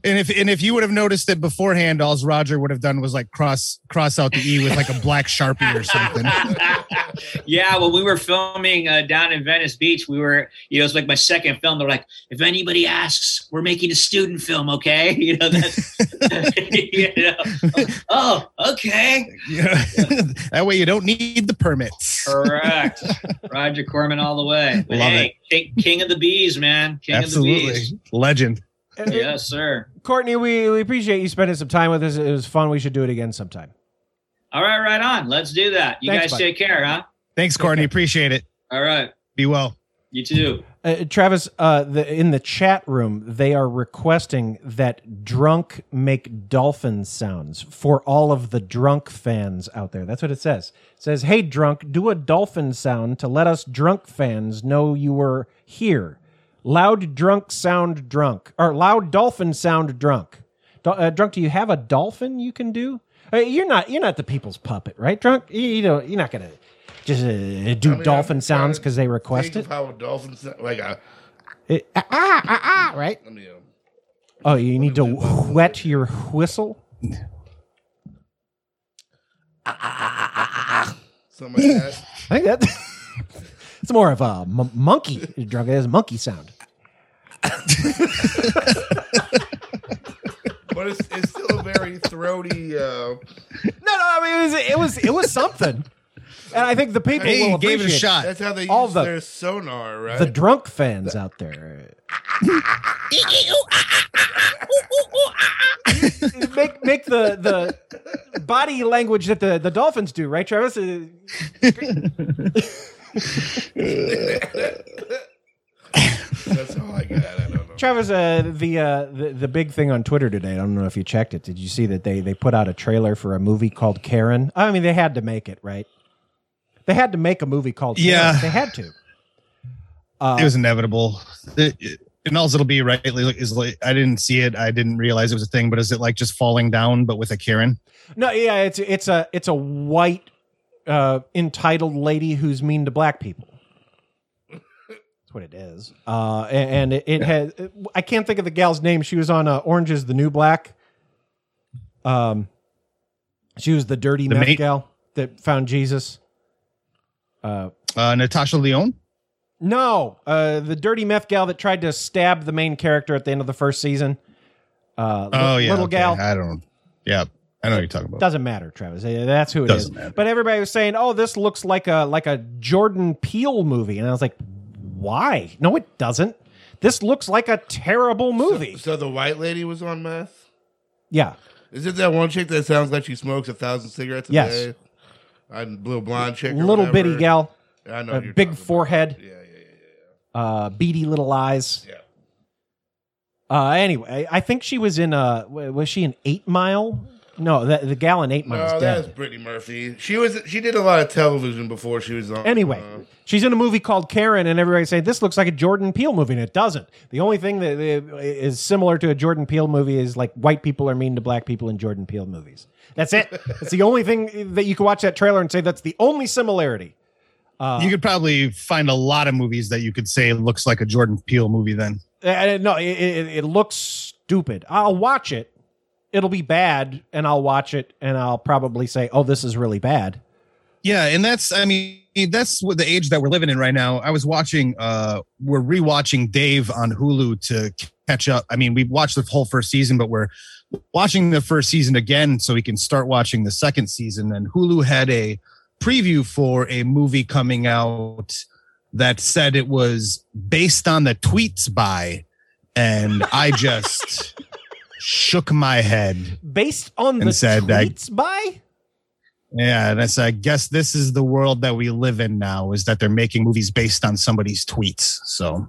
And if and if you would have noticed it beforehand, all Roger would have done was like cross cross out the E with like a black Sharpie or something. Yeah, when we were filming uh, down in Venice Beach, we were, you know, it was like my second film. They're like, if anybody asks, we're making a student film, okay? You know, that's, you know, oh, okay. Yeah. That way you don't need the permits. Correct. Roger Corman all the way. But Love hey, king, king of the bees, man. King Absolutely. of the bees. Legend. Yes, sir. Courtney, we, we appreciate you spending some time with us. It was fun. We should do it again sometime. All right, right on. Let's do that. You Thanks, guys buddy. take care, huh? Thanks, Courtney. Appreciate it. All right. Be well. You too. Uh, Travis, uh, the, in the chat room, they are requesting that drunk make dolphin sounds for all of the drunk fans out there. That's what it says. It says, hey, drunk, do a dolphin sound to let us drunk fans know you were here. Loud drunk sound drunk. Or loud dolphin sound drunk. Do, uh, drunk, do you have a dolphin you can do? Uh, you're not You're not the people's puppet, right, drunk? You, you know, you're not going to just uh, do I mean, dolphin I'm sounds trying because they request Think it. of how a dolphin sound, like a It- ah, ah, ah, ah, right? Let me, um, Oh, you need to wet your whistle? something like that. I think that it's more of a m- monkey drunk. It has a monkey sound. But it's, it's still a very throaty. Uh, No, no, I mean it was it was, it was something, and I think the people Hey, will gave it a appreciate shot. that's how they All use the- their sonar, right? the drunk fans out there. make make the the body language that the, the dolphins do, right, Travis? Uh, That's all I got. I don't know. Travis, uh, the, uh, the the big thing on Twitter today, I don't know if you checked it. Did you see that they, they put out a trailer for a movie called Karen? I mean, they had to make it, right? They had to make a movie called Karen. Yeah. They had to. Uh, It was inevitable. It, it, and all it'll be right like, is like I didn't see it. I didn't realize it was a thing. But is it like just falling down, but with a Karen? No, yeah, it's it's a it's a white uh, entitled lady who's mean to black people. That's what it is. Uh, and, and it, it has. I can't think of the gal's name. She was on uh, Orange Is the New Black. Um, she was the dirty The meth mate- gal that found Jesus. Uh, Uh, Natasha Lyonne. no, uh, the dirty meth gal that tried to stab the main character at the end of the first season. Uh, Oh li- yeah, little okay. gal. I don't. Yeah, I know what you're talking about. Doesn't matter, Travis. Uh, That's who it Doesn't is. matter. But everybody was saying, "Oh, this looks like a like a Jordan Peele movie," and I was like, "Why? No, it doesn't. This looks like a terrible movie." So, so the white lady was on meth? Yeah, Is it that one chick that sounds like she smokes a thousand cigarettes a Yes. day? A little blonde chick. or little whatever? bitty gal, I know a what you're big talking forehead, about. Yeah, yeah, yeah, uh, beady little eyes. yeah. Uh, anyway, I think she was in. Uh, was she in Eight Mile? No, the, the gal in Eight Mile's No, dead. that's Brittany Murphy. She was. She did a lot of television before she was on. Anyway, uh, she's in a movie called Karen, and everybody's saying this looks like a Jordan Peele movie, and it doesn't. The only thing that uh, is similar to a Jordan Peele movie is like white people are mean to black people in Jordan Peele movies. That's it. That's the only thing that you can watch that trailer and say that's the only similarity. Uh, you could probably find a lot of movies that you could say looks like a Jordan Peele movie. Then uh, no, it, it, it looks stupid. I'll watch it. It'll be bad, and I'll watch it, and I'll probably say, "Oh, this is really bad." yeah, and that's I mean that's what the age that we're living in right now. I was watching. Uh, we're rewatching Dave on Hulu to catch up. I mean, we watched the whole first season, but we're watching the first season again so we can start watching the second season. And Hulu had a preview for a movie coming out that said it was based on the tweets by, and I just shook my head Based on And the said that- tweets by? Yeah, and I said, I guess this is the world that we live in now, is that they're making movies based on somebody's tweets. So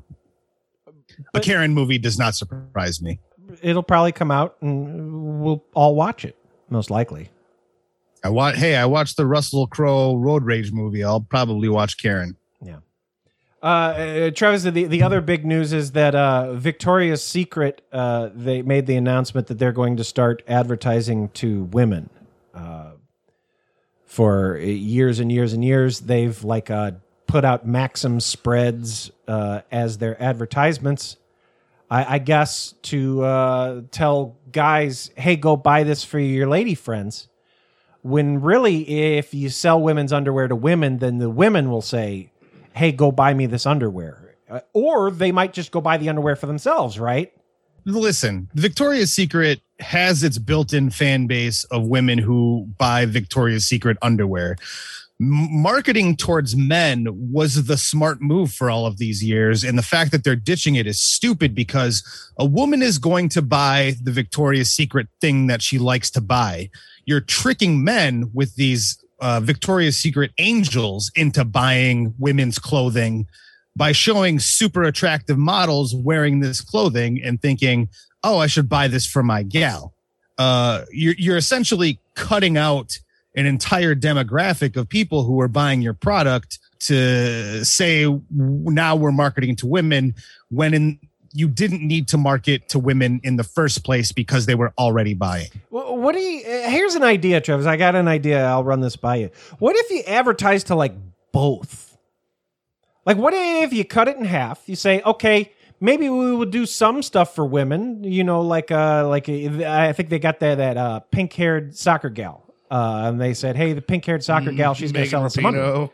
a Karen movie does not surprise me. It'll probably come out, and we'll all watch it, most likely. I watch. Hey, I watched the Russell Crowe Road Rage movie. I'll probably watch Karen. Yeah. Uh, uh, Travis, the, the other big news is that uh, Victoria's Secret, uh, they made the announcement that they're going to start advertising to women. Uh, for years and years and years, they've like uh, put out Maxim spreads uh, as their advertisements. I, I guess to uh, tell guys, hey, go buy this for your lady friends. When really, if you sell women's underwear to women, then the women will say, hey, go buy me this underwear. Uh, or they might just go buy the underwear for themselves, right? Listen, Victoria's Secret has its built-in fan base of women who buy Victoria's Secret underwear. M- marketing towards men was the smart move for all of these years, and the fact that they're ditching it is stupid because a woman is going to buy the Victoria's Secret thing that she likes to buy. You're tricking men with these uh, Victoria's Secret angels into buying women's clothing by showing super attractive models wearing this clothing and thinking, oh, I should buy this for my gal. Uh, you're, you're essentially cutting out an entire demographic of people who are buying your product to say now we're marketing to women when in, you didn't need to market to women in the first place because they were already buying. Well, what do you, here's an idea, Travis. I got an idea. I'll run this by you. What if you advertise to like both? Like, what if you cut it in half? You say, okay, maybe we will do some stuff for women. You know, like, uh, like I think they got that that uh, pink-haired soccer gal, uh, and they said, hey, the pink-haired soccer gal, she's going to sell us some underwear.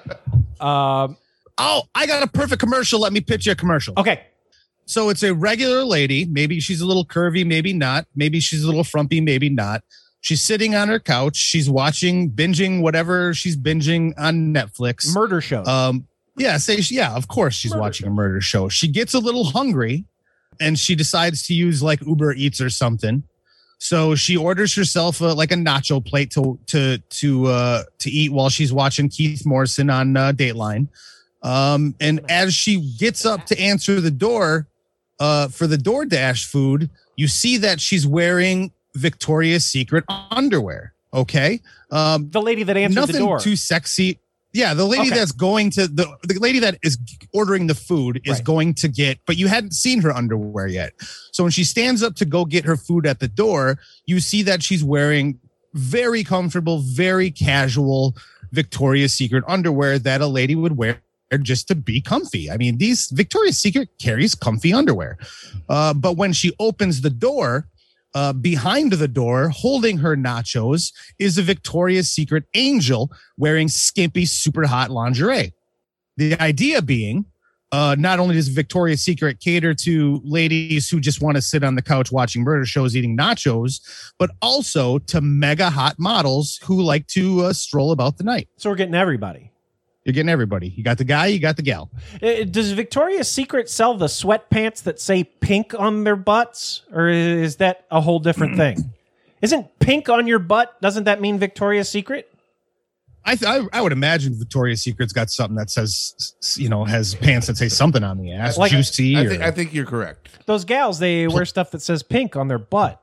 um, oh, I got a perfect commercial. Let me pitch you a commercial. Okay. So it's a regular lady. Maybe she's a little curvy, maybe not. Maybe she's a little frumpy, maybe not. She's sitting on her couch. She's watching, binging whatever she's binging on Netflix. Murder show. Um. Yeah, say she, yeah, of course she's murder watching show. a murder show. She gets a little hungry and she decides to use like Uber Eats or something. So she orders herself a, like a nacho plate to to to uh, to eat while she's watching Keith Morrison on uh, Dateline. Um, and as she gets up to answer the door uh, for the DoorDash food, you see that she's wearing Victoria's Secret underwear. Okay, um, the lady that answered nothing the door. Too sexy. Yeah, the lady Okay. that's going to the the lady that is ordering the food is Right. going to get, but you hadn't seen her underwear yet. So when she stands up to go get her food at the door, you see that she's wearing very comfortable, very casual Victoria's Secret underwear that a lady would wear just to be comfy. I mean, these Victoria's Secret carries comfy underwear. Uh, but when she opens the door, Uh, behind the door, holding her nachos, is a Victoria's Secret angel wearing skimpy, super hot lingerie. The idea being, uh, not only does Victoria's Secret cater to ladies who just want to sit on the couch watching murder shows eating nachos, but also to mega hot models who like to uh, stroll about the night. So we're getting everybody. You're getting everybody. You got the guy, you got the gal. Uh, Does Victoria's Secret sell the sweatpants that say pink on their butts, or is that a whole different thing? Isn't pink on your butt? Doesn't that mean Victoria's Secret? I, th- I I would imagine Victoria's Secret's got something that says, you know, has pants that say something on the ass, Like- juicy. I or, think, I think you're correct. Those gals, they wear stuff that says pink on their butt.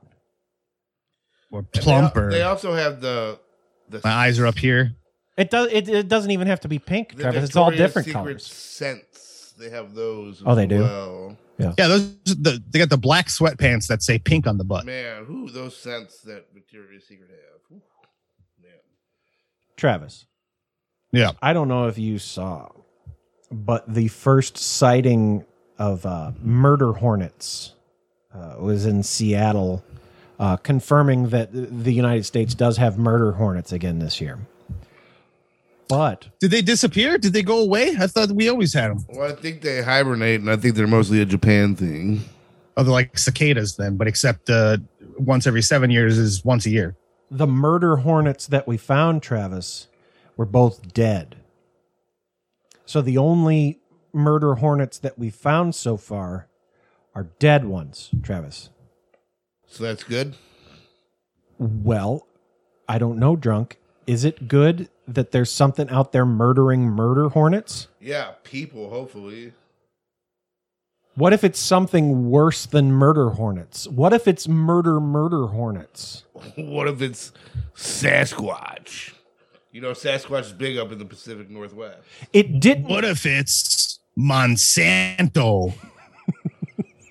or And they plump. al- Or They also have the the my eyes are up here. It does. It, it doesn't even have to be pink, the Travis. It's all Victoria's different Secret colors. scents. They have those. Oh, as they do? Well. Yeah. Yeah, those the, they got the black sweatpants that say pink on the butt. Man, who those scents that Victoria's Secret have? Whew. Man. Travis. Yeah. I don't know if you saw, but the first sighting of uh, murder hornets uh, was in Seattle, uh, confirming that the United States does have murder hornets again this year. But Did they disappear? Did they go away? I thought we always had them. Well, I think they hibernate, and I think they're mostly a Japan thing. Oh, they're like cicadas then, but except uh, once every seven years is once a year. the murder hornets that we found, Travis, were both dead. So the only murder hornets that we found so far are dead ones, Travis. So that's good? Well, I don't know, Drunk. Is it good that there's something out there murdering murder hornets? Yeah, people, hopefully. What if it's something worse than murder hornets? What if it's murder murder hornets? What if it's Sasquatch? You know, Sasquatch is big up in the Pacific Northwest. It didn't. What if it's Monsanto?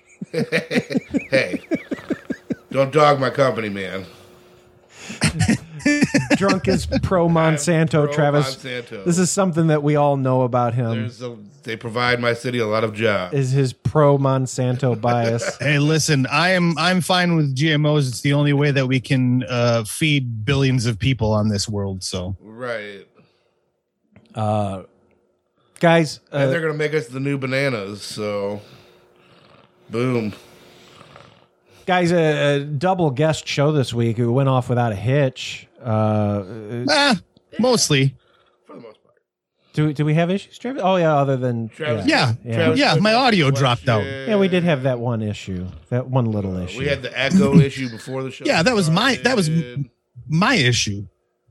Hey, don't dog my company, man. Drunk is pro Monsanto, pro Travis. Monsanto. This is something that we all know about him. There's a, they provide my city a lot of jobs. Is his pro Monsanto bias? Hey, listen, I am I'm fine with G M Os. It's the only way that we can uh, feed billions of people on this world. So Right. Uh, guys, uh, and they're gonna make us the new bananas. So, boom. Guys, a, a double guest show this week who went off without a hitch. Uh, ah, mostly. Do do we have issues, Travis? Oh yeah, other than Travis, yeah, yeah, Travis yeah my audio dropped out. Yeah, we did have that one issue, that one little uh, issue. We had the echo issue before the show. Yeah, that was my that was my issue.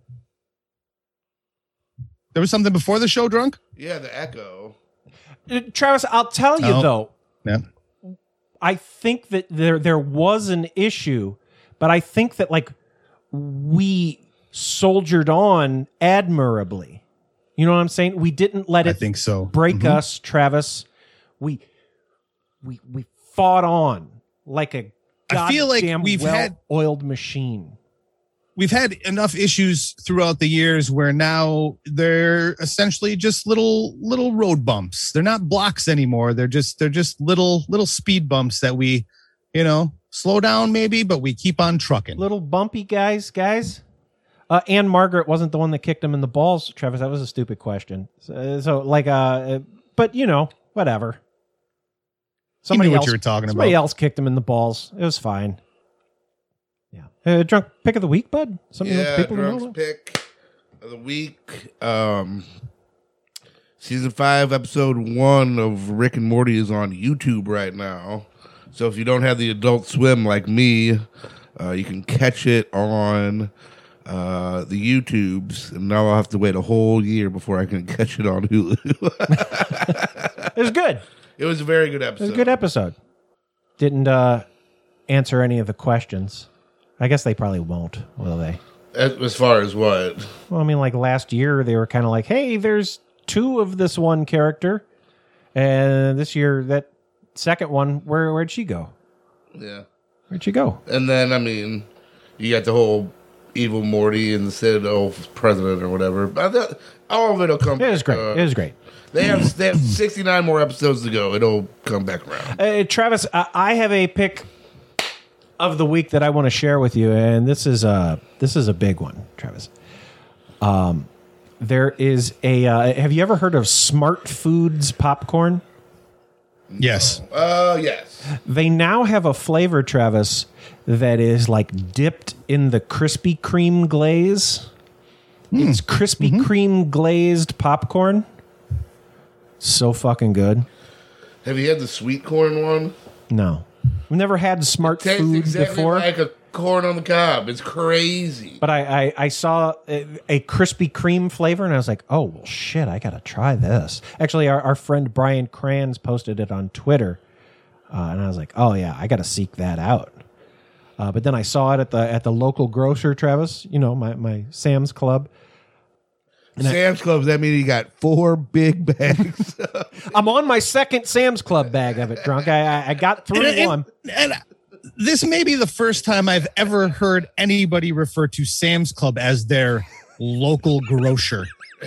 There was something before the show, Drunk? Yeah, the echo. Uh, Travis, I'll tell you oh. though. Yeah. I think that there there was an issue, but I think that like we soldiered on admirably. You know what I'm saying? We didn't let it I think so. break Mm-hmm. us, Travis. We we we fought on like a I feel like goddamn we've had- well-oiled machine. We've had enough issues throughout the years where now they're essentially just little little road bumps. They're not blocks anymore. They're just they're just little little speed bumps that we, you know, slow down maybe, but we keep on trucking. Little bumpy guys, guys. Uh, Anne Margaret wasn't the one that kicked him in the balls, Travis. That was a stupid question. So, so like, uh, but you know, whatever. Somebody knew what else, you were talking somebody about. else kicked him in the balls. It was fine. Yeah. Uh, drunk pick of the week, bud. Something yeah, else people Drunk's know. pick of the week. Um, season five, episode one of Rick and Morty is on YouTube right now. So if you don't have the Adult Swim like me, uh, you can catch it on uh, the YouTubes. And now I'll have to wait a whole year before I can catch it on Hulu. It was good. It was a very good It episode. was a good episode. Didn't uh, answer any of the questions. I guess they probably won't, will they? As, as far as what? Well, I mean, like last year, they were kind of like, hey, there's two of this one character. And this year, that second one, where, where'd she go? Yeah. Where'd she go? And then, I mean, you got the whole evil Morty and the Citadel president or whatever. I thought all of it will come It was great. uh, it was great. They have, they have sixty-nine more episodes to go. It'll come back around. Uh, Travis, I, I have a pick of the week that I want to share with you, and this is a this is a big one, Travis. Um, there is a. Uh, have you ever heard of Smart Foods popcorn? Yes. Uh, yes. They now have a flavor, Travis, that is like dipped in the Krispy Kreme glaze. Mm. It's Krispy mm-hmm. Kreme glazed popcorn. So fucking good. Have you had the sweet corn one? No. We've never had Smart Tastes Food exactly before. like a corn on the cob. It's crazy. But I, I, I saw a, a Krispy Kreme flavor, and I was like, oh, well, shit, I got to try this. Actually, our, our friend Brian Kranz posted it on Twitter, uh, and I was like, oh, yeah, I got to seek that out. Uh, but then I saw it at the at the local grocer, Travis, you know, my, my Sam's Club. And Sam's I, Club, does that mean you got four big bags? I'm on my second Sam's Club bag of it, Drunk. I, I, I got through and, one. And, and this may be the first time I've ever heard anybody refer to Sam's Club as their local grocer.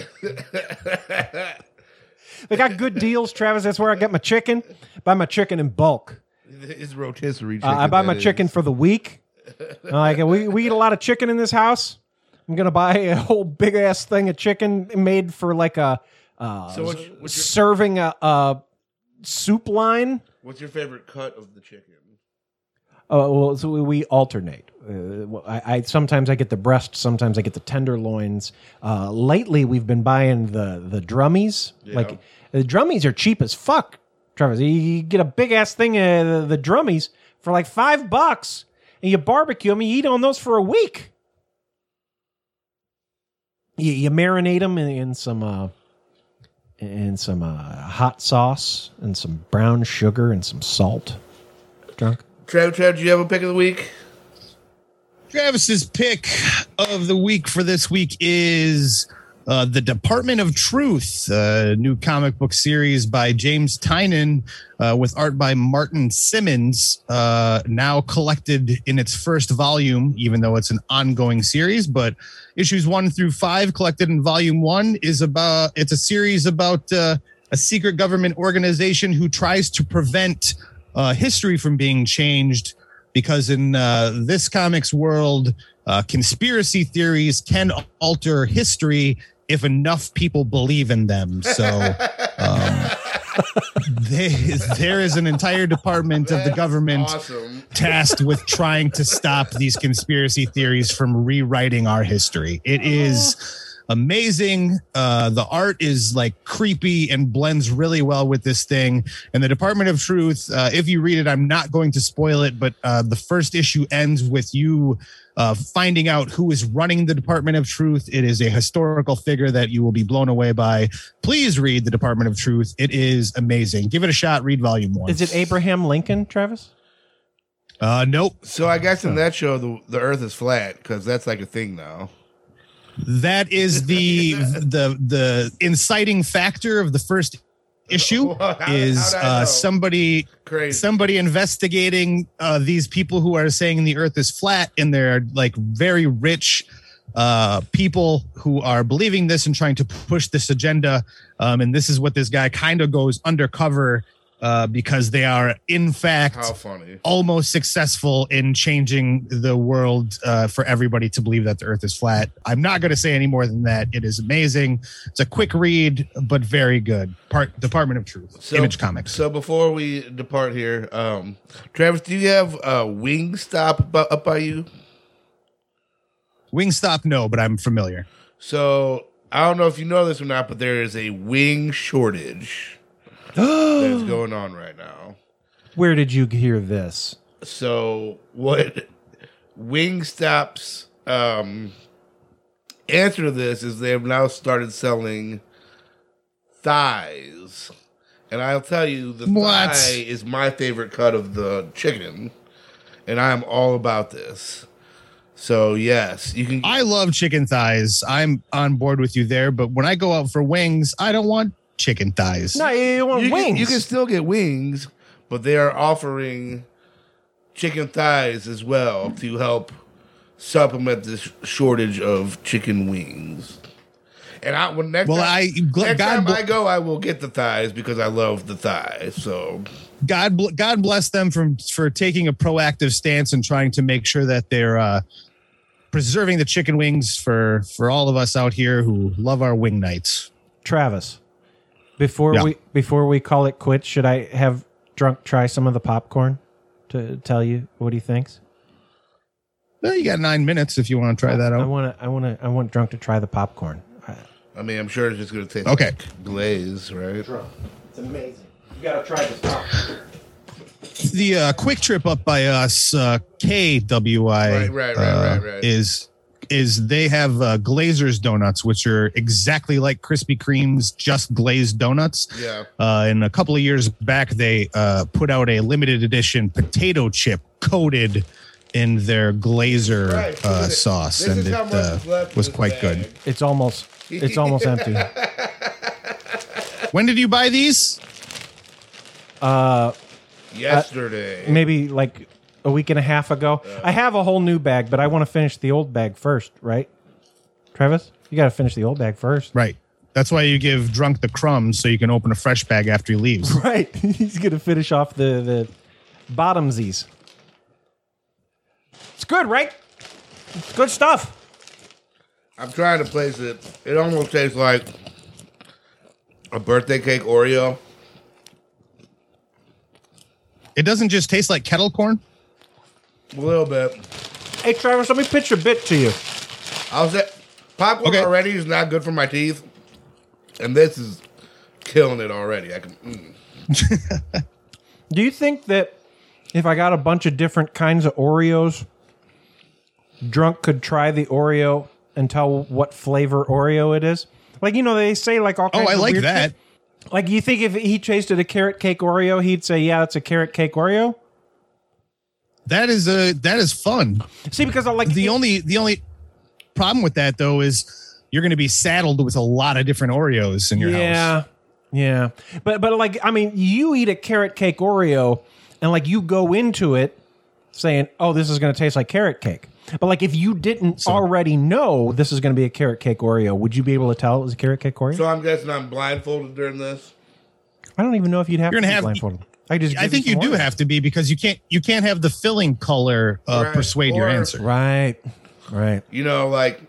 They got good deals, Travis. That's where I get my chicken. Buy my chicken in bulk. It's rotisserie chicken. Uh, I buy my is. chicken for the week. Like we, we eat a lot of chicken in this house. I'm gonna buy a whole big ass thing of chicken made for like a uh, so what's, what's your, serving a, a soup line. What's your favorite cut of the chicken? Oh well, so we alternate. Uh, I, I sometimes I get the breast, sometimes I get the tenderloins. Uh, lately, we've been buying the the drummies. Yeah. Like the drummies are cheap as fuck, Travis. You get a big ass thing of the, the drummies for like five bucks, and you barbecue them. You eat on those for a week. You, you marinate them in, in some uh, in some uh, hot sauce and some brown sugar and some salt. Drunk. Trav, Trav, do you have a pick of the week? Travis's pick of the week for this week is uh, The Department of Truth, a new comic book series by James Tynion uh, with art by Martin Simmons, uh, now collected in its first volume, even though it's an ongoing series. But issues one through five collected in volume one is about, it's a series about uh, a secret government organization who tries to prevent uh, history from being changed, because in uh, this comics world, uh, conspiracy theories can alter history if enough people believe in them. So um, they, there is an entire department of the government awesome. tasked with trying to stop these conspiracy theories from rewriting our history. It is amazing. Uh, the art is like creepy and blends really well with this thing. And the Department of Truth, uh, if you read it, I'm not going to spoil it, but uh, the first issue ends with you uh, finding out who is running the Department of Truth. It is a historical figure that you will be blown away by. Please read the Department of Truth. It is amazing. Give it a shot. Read volume one. Is it Abraham Lincoln, Travis? Uh, nope. So I guess in that show, the, the Earth is flat because that's like a thing now. That is the the the inciting factor of the first issue. How- is how'd I know? uh, somebody Crazy. somebody investigating uh, these people who are saying the Earth is flat, and they're like very rich uh, people who are believing this and trying to push this agenda. Um, and this is what this guy kind of goes undercover uh, because they are in fact How funny. almost successful in changing the world uh, for everybody to believe that the Earth is flat. I'm not going to say any more than that. It is amazing. It's a quick read, but very good. Part Department of Truth, So, Image Comics. So before we depart here, um, Travis, do you have uh, Wingstop up, up by you? Wingstop, no, but I'm familiar. So I don't know if you know this or not, but there is a wing shortage that is going on right now. Where did you hear this? So what Wingstop's um, answer to this is they have now started selling thighs. And I'll tell you, the What? thigh is my favorite cut of the chicken. And I am all about this. So yes, you can. I love chicken thighs. I'm on board with you there, but when I go out for wings, I don't want chicken thighs. No, you want you wings. Can, you can still get wings, but they are offering chicken thighs as well to help supplement this shortage of chicken wings. And I when next Well, time, I- gl- next God time bl- I go, I will get the thighs because I love the thighs. So God, bl- God bless them from for taking a proactive stance and trying to make sure that they're uh, preserving the chicken wings for for all of us out here who love our wing nights. Travis, before Yeah. we before we call it quits, should I have Drunk try some of the popcorn to tell you what he thinks? Well, you got nine minutes if you want to try that I out. want to. I want to. I want Drunk to try the popcorn. I- I mean, I'm sure it's just going to taste Okay. like glaze, right? It's amazing. You got to try this popcorn. The uh, Quick Trip up by us, uh, K W I, Right, right, right, uh, right, right. is is they have uh, Glazer's donuts, which are exactly like Krispy Kreme's, just glazed donuts. Yeah. Uh, and a couple of years back, they uh, put out a limited edition potato chip coated in their Glazer Right, uh, look at it. sauce, This and is it how much uh, is left in was this quite bag. good. It's almost. It's almost empty. When did you buy these? Uh, Yesterday. maybe like a week and a half ago. I have a whole new bag, but I want to finish the old bag first, right? Travis, you got to finish the old bag first. Right. That's why you give Drunk the crumbs so you can open a fresh bag after he leaves. Right. He's going to finish off the, the bottomsies. It's good, right? It's good stuff. I'm trying to place it. It almost tastes like a birthday cake Oreo. It doesn't just taste like kettle corn. A little bit. Hey, Travis, let me pitch a bit to you. I'll say popcorn Okay. already is not good for my teeth, and this is killing it already. I can. Mm. Do you think that if I got a bunch of different kinds of Oreos, Drunk could try the Oreo and tell what flavor Oreo it is? Like, you know, they say like all Oh, kinds I of like weird that. shit. Like, you think if he tasted a carrot cake Oreo, he'd say, yeah, it's a carrot cake Oreo? That is a that is fun. See, because I like The only the only problem with that though is you're going to be saddled with a lot of different Oreos in your yeah, house. Yeah. But, but like, I mean, you eat a carrot cake Oreo and like you go into it saying, oh, this is going to taste like carrot cake. But like if you didn't so, already know this is going to be a carrot cake Oreo, would you be able to tell it was a carrot cake Oreo? So I'm guessing I'm blindfolded during this? I don't even know if you'd have you're to gonna be have, blindfolded. I just I think you do have to be because you can't you can't have the filling color uh, right. persuade or, your answer. Right. Right. You know, like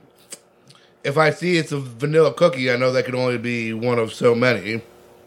if I see it's a vanilla cookie, I know that could only be one of so many.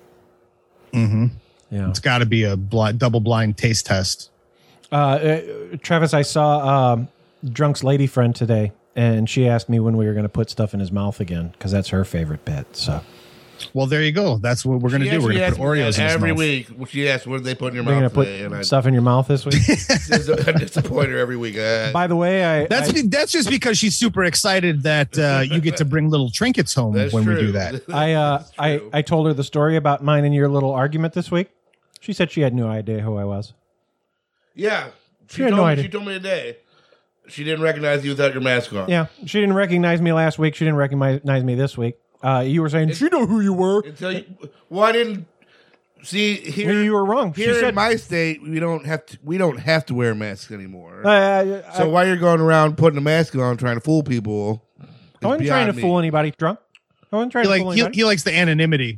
Mm-hmm. Yeah. It's got to be a blind, double blind taste test. Uh, uh, Travis, I saw um, Drunk's lady friend today, and she asked me when we were going to put stuff in his mouth again because that's her favorite bit. So. Well, there you go. That's what we're going to do. We're going to put Oreos in his every mouth. week. She asked, "What did they put in your We're mouth gonna today?" put And I, stuff in your mouth this week. I disappoint her every week. Uh, By the way, I that's I, that's just because she's super excited that uh, you get to bring little trinkets home That's when true. we do that. I uh, I I told her the story about mine and your little argument this week. She said she had no idea who I was. yeah, she, She had told no me, idea. She told me today. She didn't recognize you without your mask on. Yeah, she didn't recognize me last week. She didn't recognize me this week. Uh, you were saying she know who you were. Until you, well, I didn't see here. Well, you were wrong. She Here said- in my state, we don't have to. We don't have to wear masks anymore. Uh, I, so why you're going around putting a mask on, trying to fool people? I wasn't trying to fool anybody. Drunk. I wasn't trying He, to like, fool he, anybody. he likes the anonymity.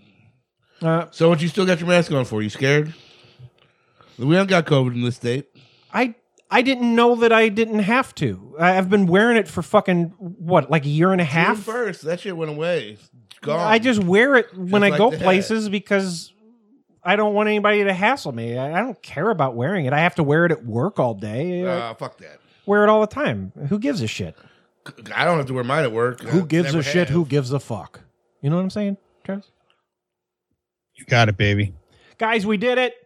Uh, So what you still got your mask on for? You scared? We haven't got COVID in this state. I I didn't know that I didn't have to. I- I've been wearing it for fucking what, like a year and a half. June first, that shit went away. It's gone. I just wear it when Just I go like that. places because I don't want anybody to hassle me. I, I don't care about wearing it. I have to wear it at work all day. I Uh, fuck that. wear it all the time. Who gives a shit? I don't have to wear mine at work. Who I gives a never shit? have. Who gives a fuck? You know what I'm saying, Travis? You got it, baby. Guys, we did it.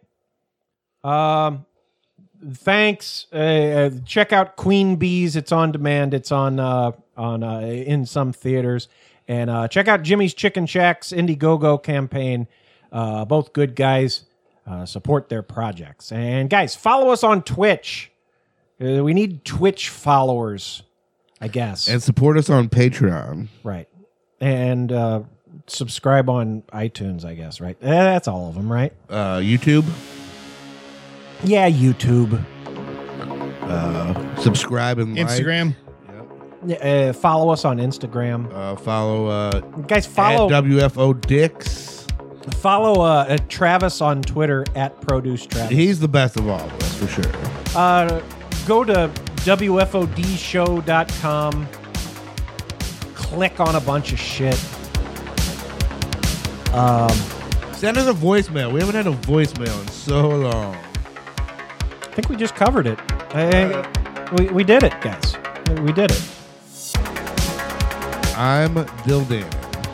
Um, thanks. Uh, uh, check out Queen Bees. It's on demand. It's on uh, on uh, in some theaters. And uh, check out Jimmy's Chicken Shack's Indiegogo campaign. Uh, both good guys. Uh, support their projects. And guys, follow us on Twitch. Uh, we need Twitch followers, I guess. And support us on Patreon. Right. And uh, subscribe on iTunes, I guess, right? Eh, that's all of them, right? Uh, YouTube. Yeah, YouTube. Uh, subscribe and like. Instagram. Uh, follow us on Instagram. Uh, follow uh, Guys, follow at W F O Dix. Follow uh, uh, Travis on Twitter at Produce Travis. He's the best of all of us, for sure. Uh, go to W F O D show dot com. Click on a bunch of shit. Um, Send us a voicemail. We haven't had a voicemail in so long. I think we just covered it. I, we, we did it, guys. We did it. I'm Dildan.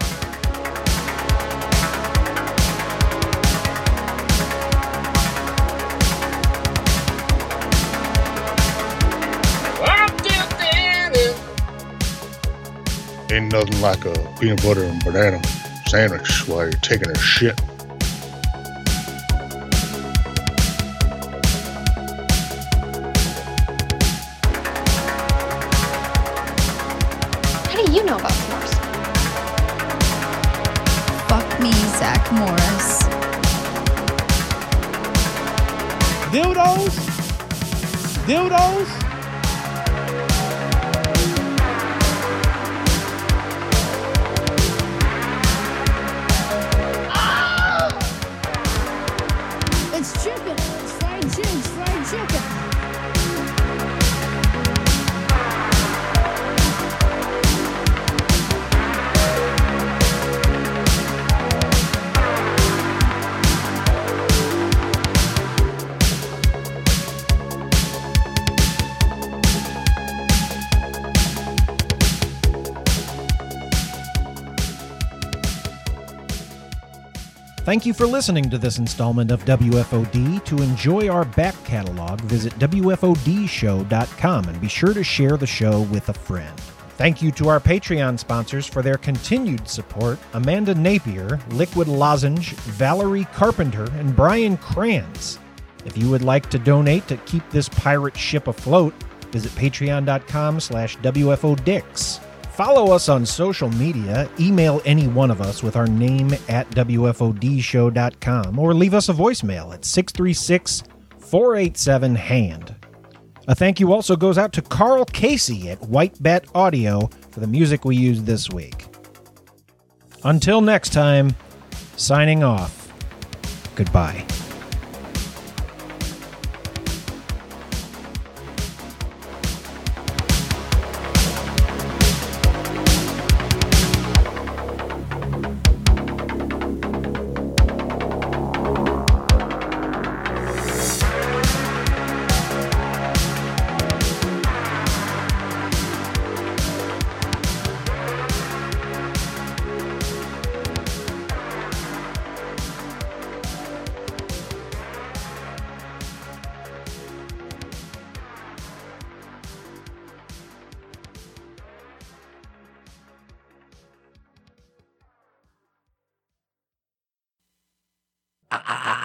Ain't nothing like a peanut butter and banana sandwich while you're taking a shit. How do you know about s'mores? Fuck me, Zach Morris. Dildos? Dildos? It's chicken. It's fried chicken. It's fried chicken. Thank you for listening to this installment of W F O D. To enjoy our back catalog, visit W F O D show dot com and be sure to share the show with a friend. Thank you to our Patreon sponsors for their continued support: Amanda Napier, Liquid Lozenge, Valerie Carpenter, and Brian Kranz. If you would like to donate to keep this pirate ship afloat, visit patreon dot com slash W F O Dix. Follow us on social media, email any one of us with our name at W F O D show dot com, or leave us a voicemail at six three six, four eight seven, HAND. A thank you also goes out to Carl Casey at White Bet Audio for the music we used this week. Until next time, signing off. Goodbye. Ah, ah, ah.